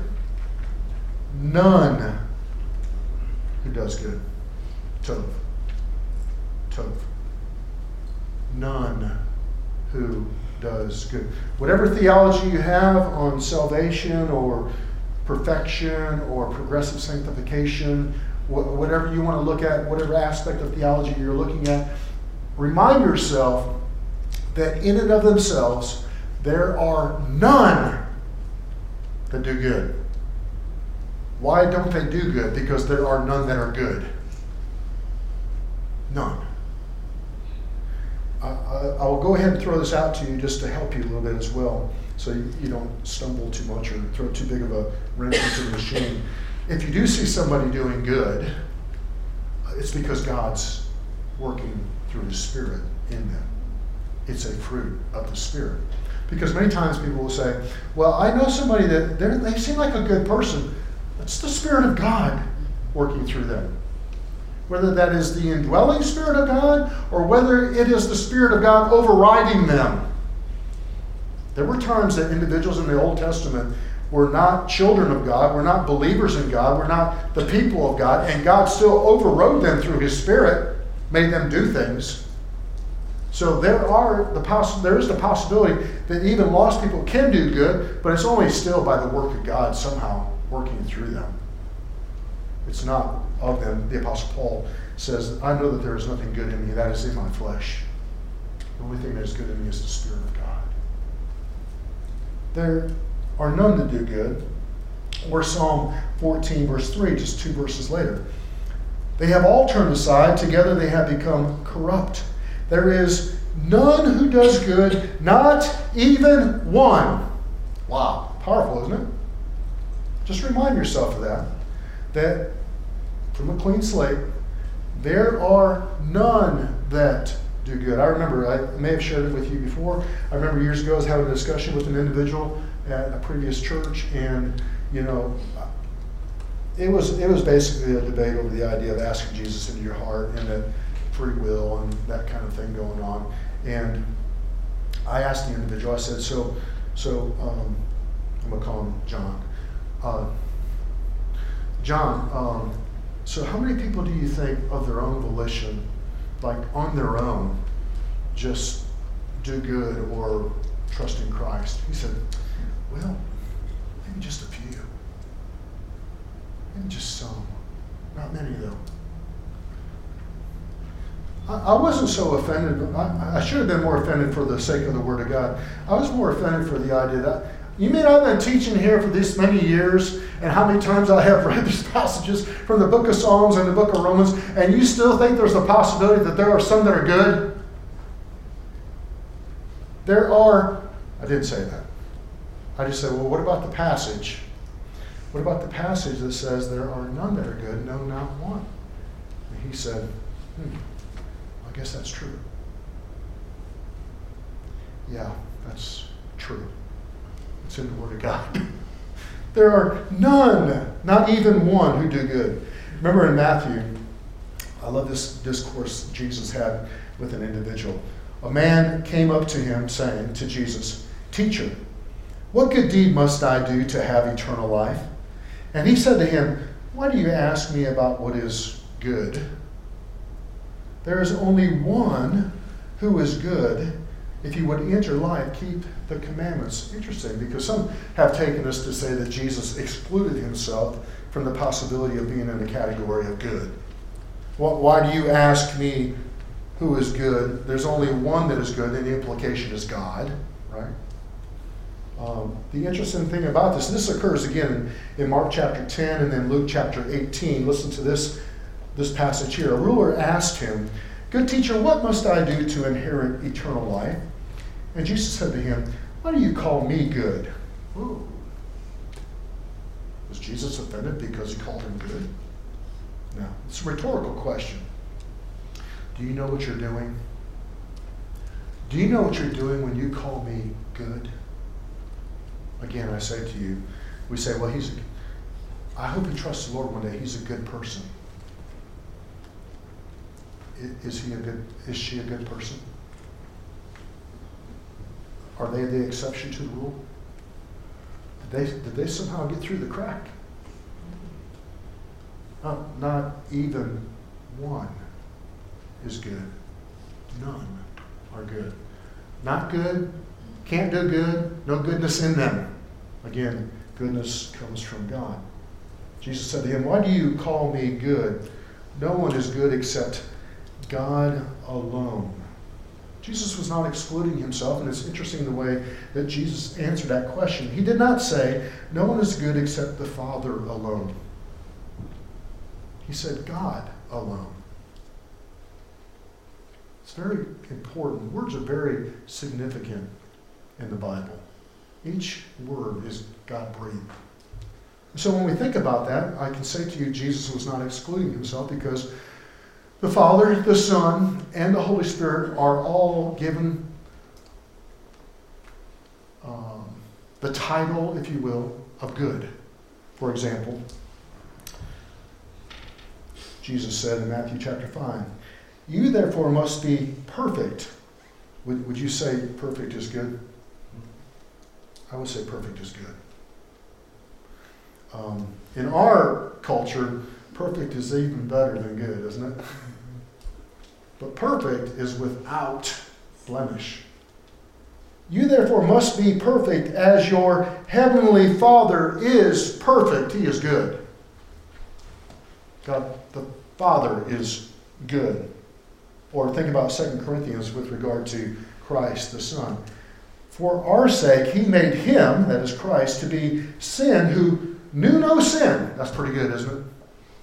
None who does good. Tov. Tov. None who does good. Whatever theology you have on salvation or perfection or progressive sanctification, whatever you want to look at, whatever aspect of theology you're looking at, remind yourself that in and of themselves, there are none that do good. Why don't they do good? Because there are none that are good. None. I will go ahead and throw this out to you just to help you a little bit as well, so you don't stumble too much or throw too big of a wrench into the machine. If you do see somebody doing good, it's because God's working through His Spirit in them. It's a fruit of the Spirit. Because many times people will say, well, I know somebody that they seem like a good person. It's the Spirit of God working through them. Whether that is the indwelling Spirit of God or whether it is the Spirit of God overriding them. There were times that individuals in the Old Testament were not children of God, were not believers in God, were not the people of God, and God still overrode them through His Spirit, made them do things. So there is the possibility that even lost people can do good, but it's only still by the work of God somehow working through them. It's not of them. The Apostle Paul says, I know that there is nothing good in me, that is in my flesh. The only thing that is good in me is the Spirit of God. There are none that do good. Or Psalm 14, verse 3, just 2 verses later. They have all turned aside, together they have become corrupt. There is none who does good, not even one. Wow, powerful, isn't it? Just remind yourself of that. That from a clean slate, there are none that do good. I remember, I may have shared it with you before. I remember years ago I was having a discussion with an individual at a previous church, and it was basically a debate over the idea of asking Jesus into your heart and that free will and that kind of thing going on. And I asked the individual, I said, so I'm going to call him John. John, so how many people do you think of their own volition, like on their own, just do good or trust in Christ? He said, well, maybe just a few. Maybe just some. Not many, though. I wasn't so offended. I should have been more offended for the sake of the Word of God. I was more offended for the idea that, you mean I've been teaching here for this many years, and how many times I have read these passages from the book of Psalms and the book of Romans, and you still think there's a possibility that there are some that are good? I didn't say that. I just said, well, what about the passage? What about the passage that says there are none that are good, no, not one? And he said, I guess that's true. Yeah, that's true. It's in the Word of God. There are none, not even one, who do good. Remember in Matthew, I love this discourse Jesus had with an individual. A man came up to him saying to Jesus, Teacher, what good deed must I do to have eternal life? And he said to him, why do you ask me about what is good? There is only one who is good. If you would enter life, keep the commandments. Interesting, because some have taken us to say that Jesus excluded himself from the possibility of being in the category of good. Well, why do you ask me who is good? There's only one that is good, and the implication is God, right? The interesting thing about this occurs again in Mark chapter 10 and then Luke chapter 18. Listen to this passage here. A ruler asked him, "Good teacher, what must I do to inherit eternal life?" And Jesus said to him, "Why do you call me good?" Ooh. Was Jesus offended because he called him good? No. It's a rhetorical question. Do you know what you're doing? Do you know what you're doing when you call me good? Again, I say to you, we say, well, I hope he trusts the Lord one day. He's a good person. Is she a good person? Are they the exception to the rule? Did they somehow get through the crack? Not even one is good. None are good. Not good, can't do good, no goodness in them. Again, goodness comes from God. Jesus said to him, "Why do you call me good? No one is good except God alone." Jesus was not excluding himself, and it's interesting the way that Jesus answered that question. He did not say, "No one is good except the Father alone." He said, "God alone." It's very important. Words are very significant in the Bible. Each word is God-breathed. So when we think about that, I can say to you, Jesus was not excluding himself, because the Father, the Son, and the Holy Spirit are all given the title, if you will, of good. For example, Jesus said in Matthew chapter 5, "You therefore must be perfect." Would you say perfect is good? I would say perfect is good. In our culture, perfect is even better than good, isn't it? But perfect is without blemish. "You therefore must be perfect as your heavenly Father is perfect." He is good. God the Father is good. Or think about 2 Corinthians with regard to Christ the Son. "For our sake he made him," that is Christ, "to be sin who knew no sin." That's pretty good, isn't it?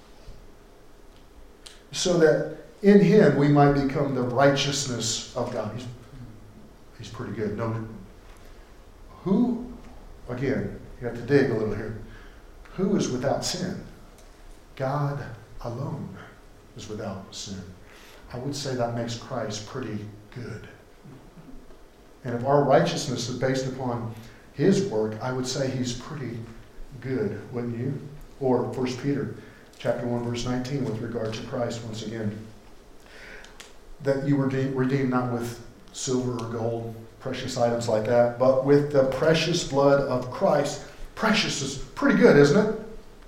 "So that in him we might become the righteousness of God." He's pretty good. No, who, again, you have to dig a little here. Who is without sin? God alone is without sin. I would say that makes Christ pretty good. And if our righteousness is based upon his work, I would say he's pretty good, wouldn't you? Or 1 Peter chapter 1, verse 19, with regard to Christ, once again, that you were redeemed not with silver or gold, precious items like that, but with the precious blood of Christ. Precious is pretty good, isn't it?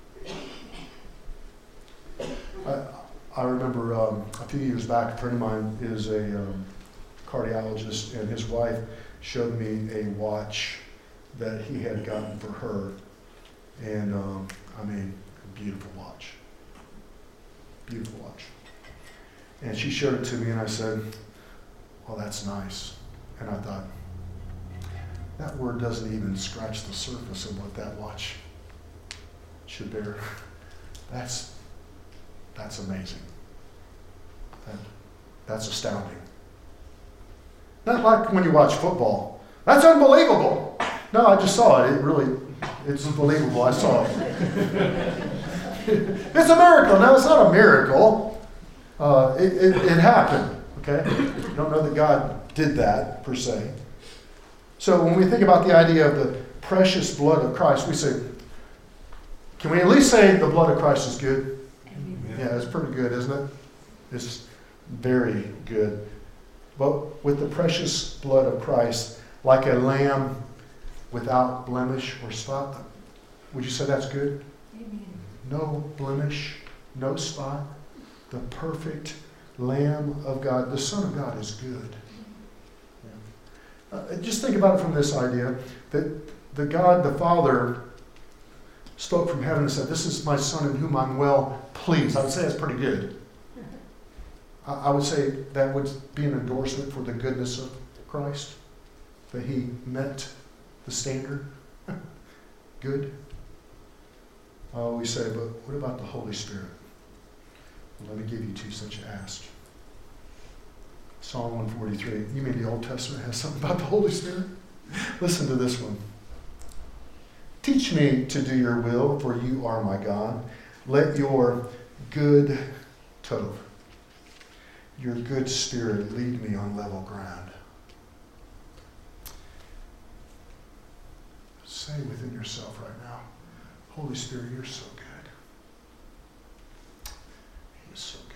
I remember a few years back, a friend of mine is a cardiologist, and his wife showed me a watch that he had gotten for her. And, a beautiful watch. Beautiful watch. And she showed it to me, and I said, "Well, that's nice." And I thought, that word doesn't even scratch the surface of what that watch should bear. That's amazing. That's astounding. Not like when you watch football. That's unbelievable. No, I just saw it. It's unbelievable. I saw it. It's a miracle. No, it's not a miracle. It happened. Okay? I don't know that God did that, per se. So when we think about the idea of the precious blood of Christ, we say, can we at least say the blood of Christ is good? Yeah, it's pretty good, isn't it? It's very good. But with the precious blood of Christ, like a lamb without blemish or spot, would you say that's good? Amen. No blemish, no spot, the perfect Lamb of God. The Son of God is good. Just think about it from this idea that the God, the Father, spoke from heaven and said, "This is my Son in whom I'm well pleased." I would say that's pretty good. I would say that would be an endorsement for the goodness of Christ, that he met the standard. Good. We say, but what about the Holy Spirit? Well, let me give you two since you asked. Psalm 143. You mean the Old Testament has something about the Holy Spirit? Listen to this one. Teach me to do your will, for you are my God. Let your good tov, your good spirit, lead me on level ground. Say within yourself right now, Holy Spirit, you're so good. He is so good.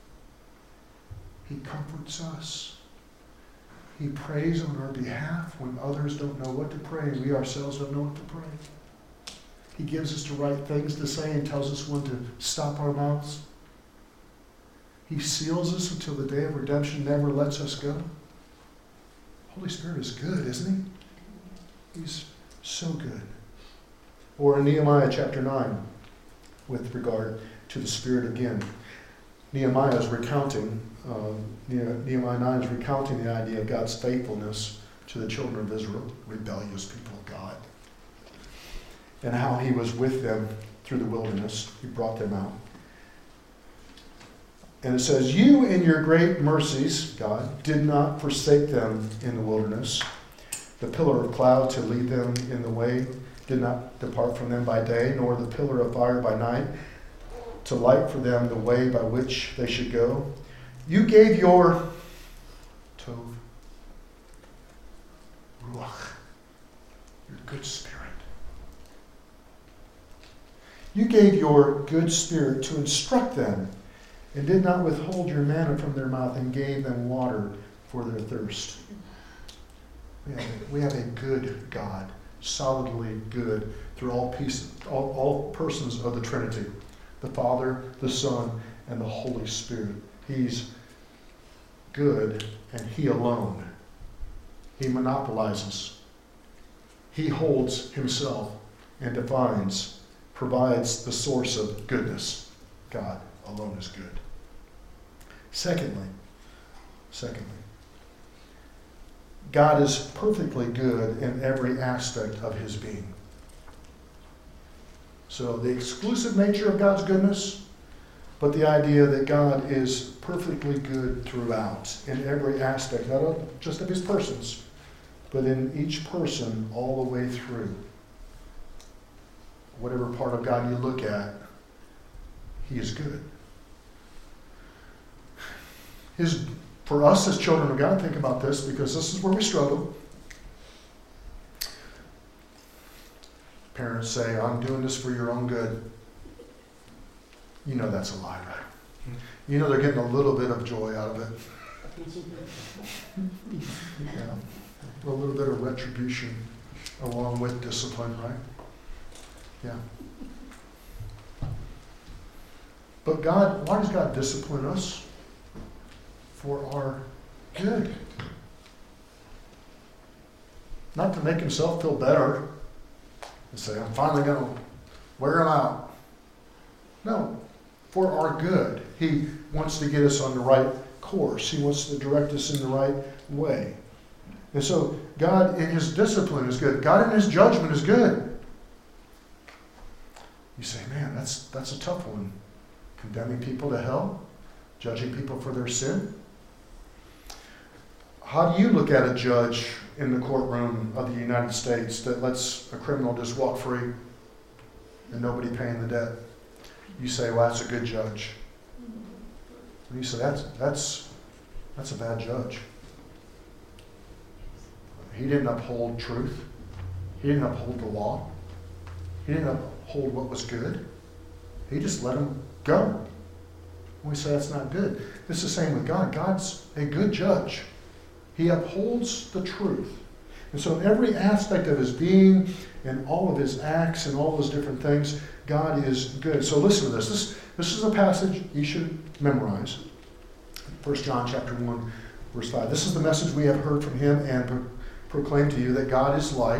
He comforts us. He prays on our behalf when others don't know what to pray and we ourselves don't know what to pray. He gives us the right things to say and tells us when to stop our mouths. He seals us until the day of redemption, never lets us go. Holy Spirit is good, isn't he? He's so good. Or in Nehemiah chapter 9, with regard to the Spirit again. Nehemiah is recounting, Nehemiah 9 is recounting the idea of God's faithfulness to the children of Israel, rebellious people of God, and how he was with them through the wilderness. He brought them out. And it says, "You in your great mercies, God, did not forsake them in the wilderness. The pillar of cloud to lead them in the way did not depart from them by day, nor the pillar of fire by night, to light for them the way by which they should go. You gave your tov, ruach, your good spirit. You gave your good spirit to instruct them, and did not withhold your manna from their mouth, and gave them water for their thirst." We have a good God, solidly good through all persons of the Trinity, the Father, the Son, and the Holy Spirit. He's good, and he alone. He monopolizes. He holds himself and defines, provides the source of goodness. God alone is good. Secondly, God is perfectly good in every aspect of his being. So the exclusive nature of God's goodness, but the idea that God is perfectly good throughout, in every aspect, not just of his persons, but in each person all the way through. Whatever part of God you look at, he is good. For us as children of God, think about this, because this is where we struggle. Parents say, "I'm doing this for your own good." You know that's a lie, right? You know they're getting a little bit of joy out of it. Yeah. A little bit of retribution along with discipline, right? Yeah. But God, why does God discipline us? For our good. Not to make himself feel better and say, "I'm finally going to wear him out." No, for our good. He wants to get us on the right course. He wants to direct us in the right way. And so God in his discipline is good. God in his judgment is good. You say, "Man, that's a tough one." Condemning people to hell? Judging people for their sin? How do you look at a judge in the courtroom of the United States that lets a criminal just walk free and nobody paying the debt? You say, "Well, that's a good judge." And you say, that's a bad judge. He didn't uphold truth. He didn't uphold the law. He didn't uphold what was good. He just let him go. We say that's not good. It's the same with God. God's a good judge. He upholds the truth. And so in every aspect of his being and all of his acts and all those different things, God is good. So listen to this. This is a passage you should memorize. 1 John chapter 1, verse 5. This is the message we have heard from him and proclaim to you, that God is light.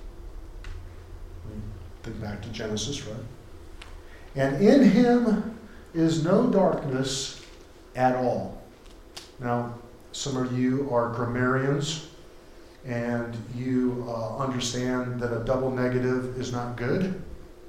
Think back to Genesis, right? And in him is no darkness at all. Now, some of you are grammarians, and you understand that a double negative is not good.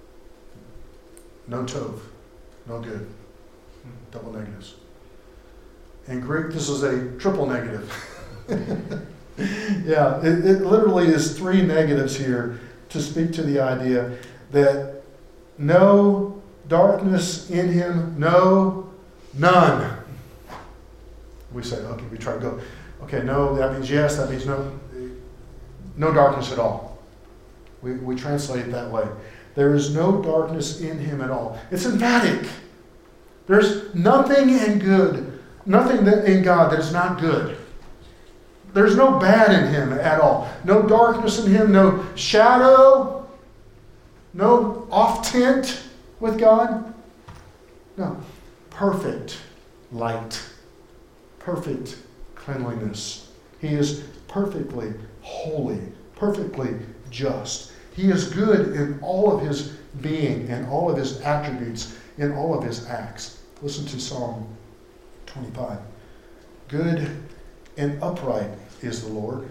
No tov, no good. Double negatives. In Greek, this is a triple negative. Yeah, it literally is three negatives here to speak to the idea that no darkness in him, no, none. We say, okay, we try to go, okay, no, that means yes, that means no darkness at all. We translate it that way. There is no darkness in him at all. It's emphatic. There's nothing in God that is not good. There's no bad in him at all. No darkness in him, no shadow, no off tint with God. No. Perfect light. Perfect cleanliness. He is perfectly holy, perfectly just. He is good in all of his being and all of his attributes, in all of his acts. Listen to Psalm 25. Good and upright is the Lord.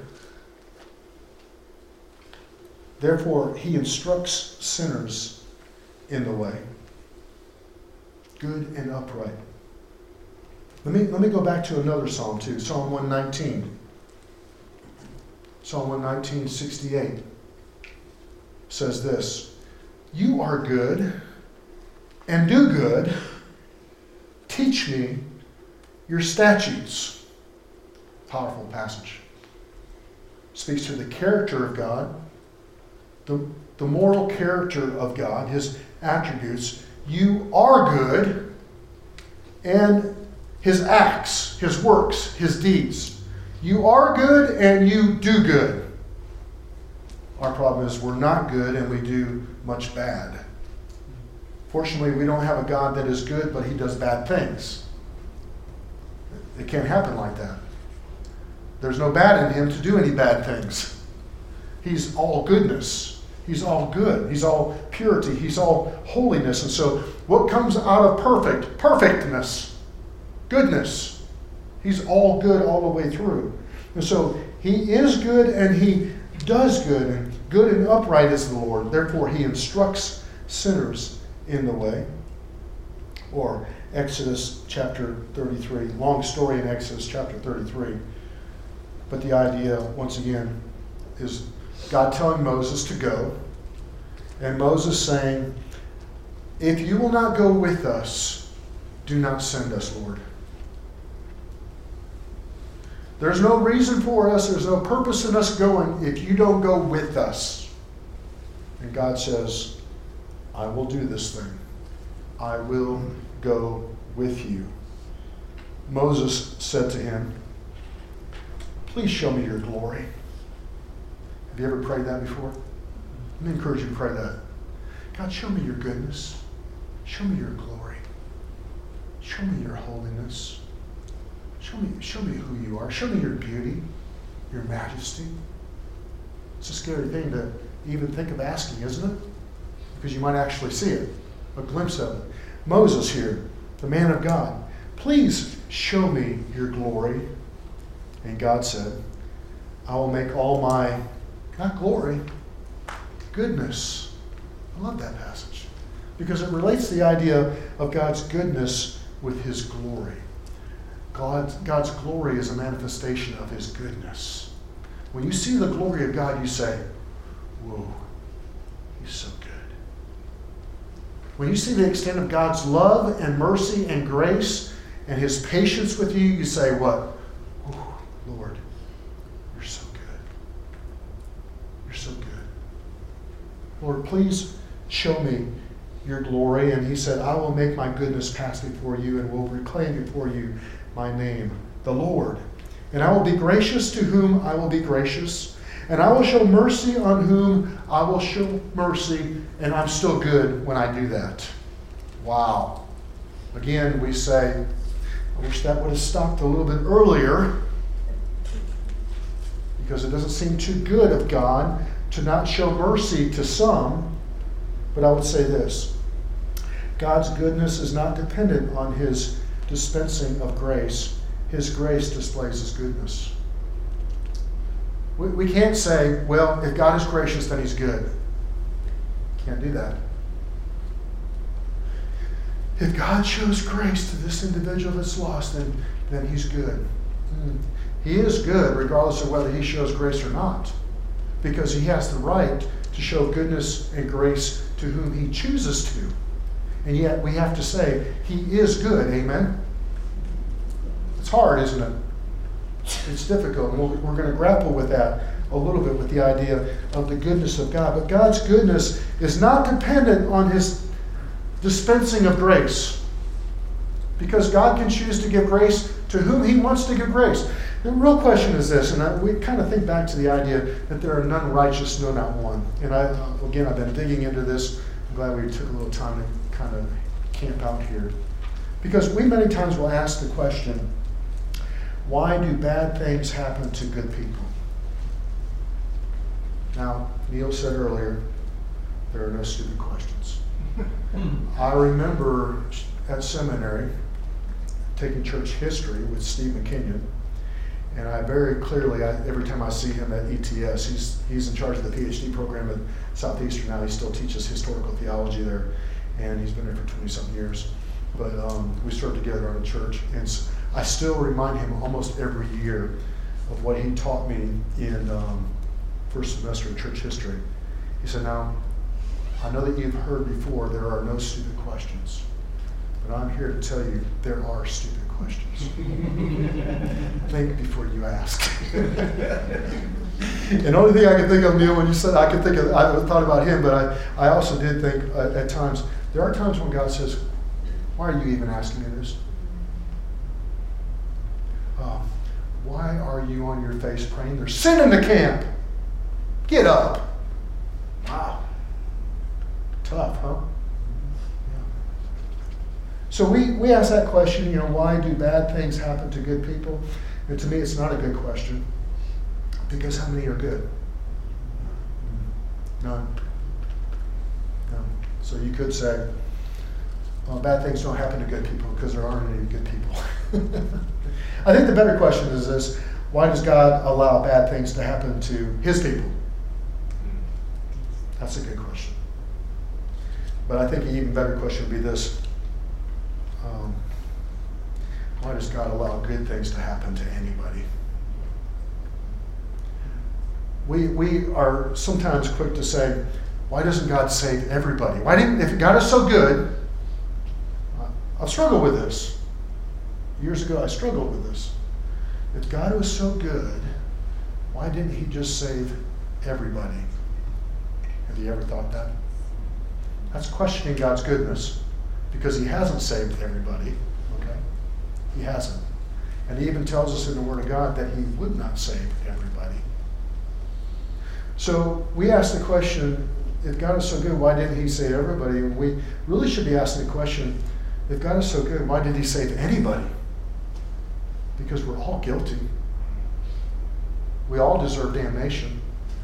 Therefore, he instructs sinners in the way. Good and upright. Let me go back to another psalm too. Psalm 119. Psalm 119, 68 says this: You are good and do good. Teach me your statutes. Powerful passage. Speaks to the character of God, the moral character of God, his attributes. You are good, and his acts, his works, his deeds. You are good and you do good. Our problem is we're not good and we do much bad. Fortunately, we don't have a God that is good, but he does bad things. It can't happen like that. There's no bad in him to do any bad things. He's all goodness. He's all good. He's all purity. He's all holiness. And so what comes out of perfectness, goodness. He's all good all the way through. And so he is good and he does good. And good and upright is the Lord. Therefore he instructs sinners in the way. Or Exodus chapter 33. Long story in Exodus chapter 33. But the idea, once again, is God telling Moses to go. And Moses saying, if you will not go with us, do not send us, Lord. There's no reason for us, there's no purpose in us going if you don't go with us. And God says, I will do this thing. I will go with you. Moses said to him, please show me your glory. Have you ever prayed that before? Let me encourage you to pray that. God, show me your goodness. Show me your glory. Show me your holiness. Show me who you are. Show me your beauty, your majesty. It's a scary thing to even think of asking, isn't it? Because you might actually see it, a glimpse of it. Moses here, the man of God, please show me your glory. And God said, I will make all my, not glory, goodness. I love that passage because it relates the idea of God's goodness with his glory. God's glory is a manifestation of his goodness. When you see the glory of God, you say, whoa, he's so good. When you see the extent of God's love and mercy and grace and his patience with you, you say what? Oh, Lord, you're so good. You're so good. Lord, please show me your glory. And he said, I will make my goodness pass before you and will reclaim before you my name, the Lord. And I will be gracious to whom I will be gracious. And I will show mercy on whom I will show mercy. And I'm still good when I do that. Wow. Again, we say, I wish that would have stopped a little bit earlier, because it doesn't seem too good of God to not show mercy to some. But I would say this: God's goodness is not dependent on his dispensing of grace. His grace displays his goodness. We can't say, well, if God is gracious, then he's good. Can't do that. If God shows grace to this individual that's lost, then he's good. He is good regardless of whether he shows grace or not, because he has the right to show goodness and grace to whom he chooses to. And yet we have to say, he is good. Amen? It's hard, isn't it? It's difficult. And we're going to grapple with that a little bit, with the idea of the goodness of God. But God's goodness is not dependent on his dispensing of grace, because God can choose to give grace to whom he wants to give grace. The real question is this, and we kind of think back to the idea that there are none righteous, no, not one. And I've been digging into this. I'm glad we took a little time to kind of camp out here, because we many times will ask the question, why do bad things happen to good people? Now, Neil said earlier, there are no stupid questions. I remember at seminary taking church history with Steve McKinnon, and I very clearly, every time I see him at ETS, he's in charge of the PhD program at Southeastern now. He still teaches historical theology there, and he's been there for 20-something years. But we served together on a church, and I still remind him almost every year of what he taught me in first semester of church history. He said, now, I know that you've heard before there are no stupid questions, but I'm here to tell you there are stupid questions. Think before you ask. And the only thing I could think of, Neil, when you said I thought about him, but I also did think at times, there are times when God says, why are you even asking me this? Why are you on your face praying? There's sin in the camp. Get up. Wow. Tough, huh? Yeah. So we ask that question, why do bad things happen to good people? And to me, it's not a good question, because how many are good? None. None. So you could say, well, bad things don't happen to good people because there aren't any good people. I think the better question is this: why does God allow bad things to happen to his people? That's a good question. But I think an even better question would be this: why does God allow good things to happen to anybody? We are sometimes quick to say, why doesn't God save everybody? If God is so good, I've struggled with this. Years ago, I struggled with this. If God was so good, why didn't he just save everybody? Have you ever thought that? That's questioning God's goodness, because he hasn't saved everybody. Okay? He hasn't. And he even tells us in the Word of God that he would not save everybody. So we ask the question, if God is so good, why didn't he save everybody? And we really should be asking the question, if God is so good, why did he save anybody? Because we're all guilty. We all deserve damnation.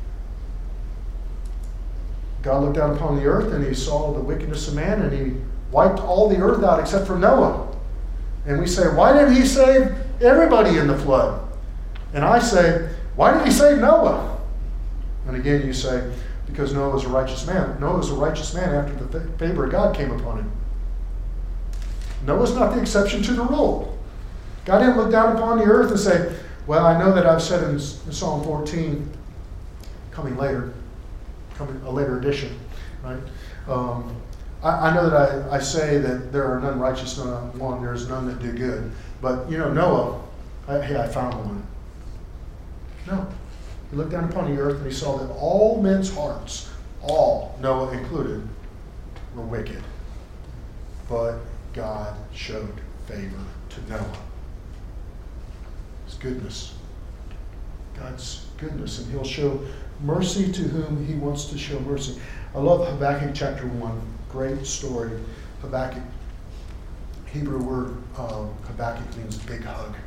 God looked down upon the earth and he saw the wickedness of man, and he wiped all the earth out except for Noah. And we say, why didn't he save everybody in the flood? And I say, why did he save Noah? And again you say, because Noah was a righteous man. Noah was a righteous man after the favor of God came upon him. Noah's not the exception to the rule. God didn't look down upon the earth and say, well, I know that I've said in Psalm 14, coming later, a later edition, right? I know that I say that there are none righteous, no, not one. There's none that do good. But, Noah, I found one. No. He looked down upon the earth and he saw that all men's hearts, all, Noah included, were wicked. But God showed favor to Noah. His goodness. God's goodness. And he'll show mercy to whom he wants to show mercy. I love Habakkuk chapter 1. Great story. Habakkuk. Hebrew word Habakkuk means big hug.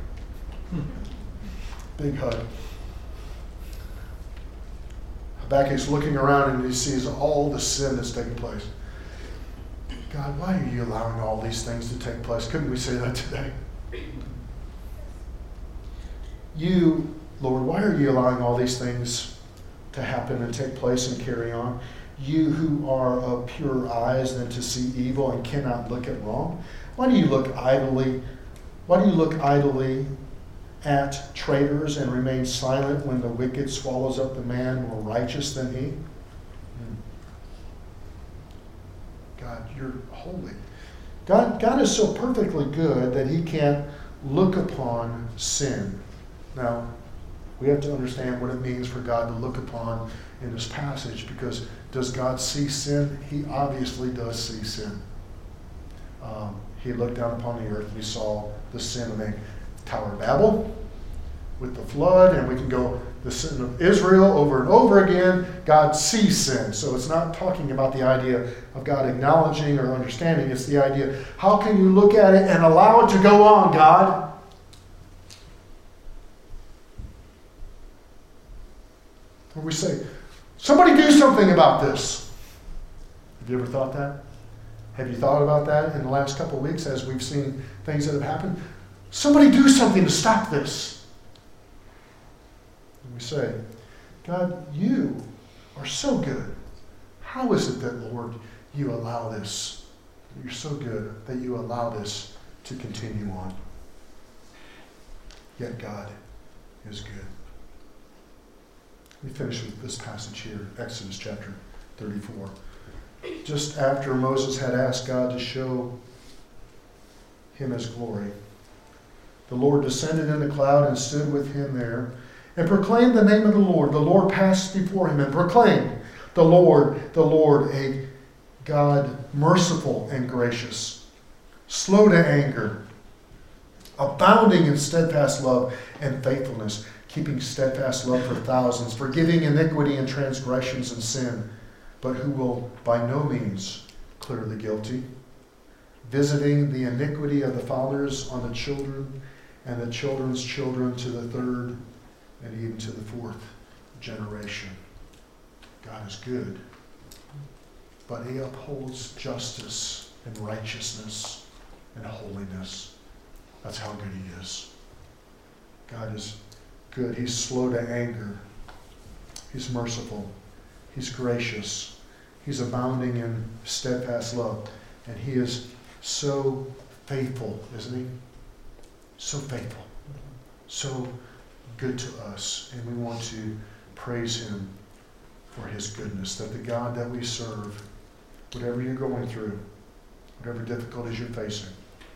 Big hug. Habakkuk's looking around and he sees all the sin that's taking place. God, why are you allowing all these things to take place? Couldn't we say that today? You, Lord, why are you allowing all these things to happen and take place and carry on? You who are of purer eyes than to see evil and cannot look at wrong. Why do you look idly? Why do you look idly at traitors and remain silent when the wicked swallows up the man more righteous than he? God, you're holy. God is so perfectly good that he can't look upon sin. Now, we have to understand what it means for God to look upon in this passage, because does God see sin? He obviously does see sin. He looked down upon the earth and he saw the sin of the Tower of Babel with the flood, and we can go the sin of Israel over and over again. God sees sin. So it's not talking about the idea of God acknowledging or understanding. It's the idea, how can you look at it and allow it to go on, God? Or we say, somebody do something about this. Have you ever thought that? Have you thought about that in the last couple of weeks as we've seen things that have happened? Somebody do something to stop this. And we say, God, you are so good. How is it that, Lord, you allow this? You're so good that you allow this to continue on. Yet God is good. Let me finish with this passage here, Exodus chapter 34. Just after Moses had asked God to show him his glory, the Lord descended in a cloud and stood with him there and proclaimed the name of the Lord. The Lord passed before him and proclaimed, the Lord, a God merciful and gracious, slow to anger, abounding in steadfast love and faithfulness, keeping steadfast love for thousands, forgiving iniquity and transgressions and sin, but who will by no means clear the guilty, visiting the iniquity of the fathers on the children and the children's children to the third and even to the fourth generation. God is good, but he upholds justice and righteousness and holiness. That's how good he is. God is good. He's slow to anger. He's merciful. He's gracious. He's abounding in steadfast love. And he is so faithful, isn't he? So faithful. So good to us. And we want to praise him for his goodness. That the God that we serve, whatever you're going through, whatever difficulties you're facing,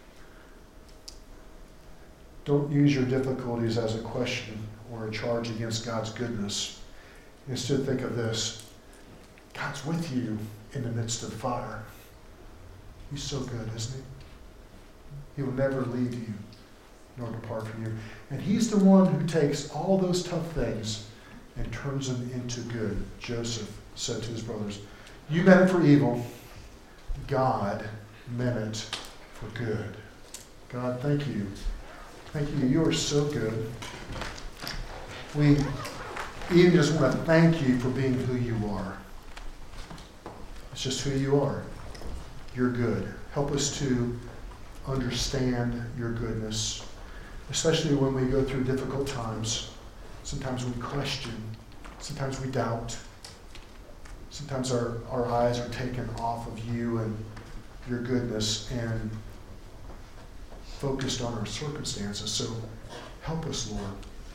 don't use your difficulties as a question or a charge against God's goodness. Instead, think of this. God's with you in the midst of fire. He's so good, isn't he? He will never leave you nor depart from you. And he's the one who takes all those tough things and turns them into good. Joseph said to his brothers, you meant it for evil. God meant it for good. God, thank you. Thank you. You are so good. We even just want to thank you for being who you are. It's just who you are. You're good. Help us to understand your goodness, especially when we go through difficult times. Sometimes we question. Sometimes we doubt. Sometimes our eyes are taken off of you and your goodness and focused on our circumstances. So help us, Lord,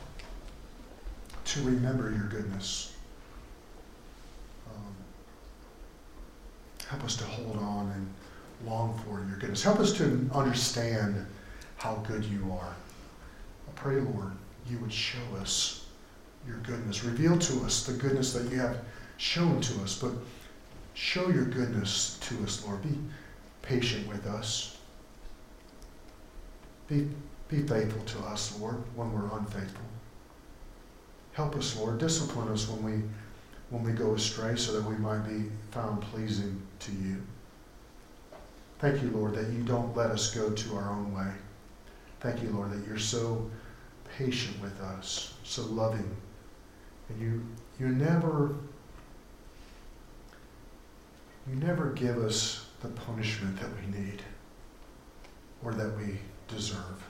to remember your goodness. Help us to hold on and long for your goodness. Help us to understand how good you are. I pray, Lord, you would show us your goodness. Reveal to us the goodness that you have shown to us, but show your goodness to us, Lord. Be patient with us. Be faithful to us, Lord, when we're unfaithful. Help us, Lord. Discipline us when we go astray so that we might be found pleasing to you. Thank you, Lord, that you don't let us go to our own way. Thank you, Lord, that you're so patient with us, so loving. And you never give us the punishment that we need or that we deserve.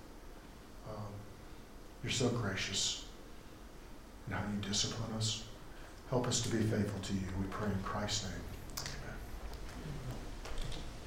You're so gracious in how you discipline us. Help us to be faithful to you. We pray in Christ's name.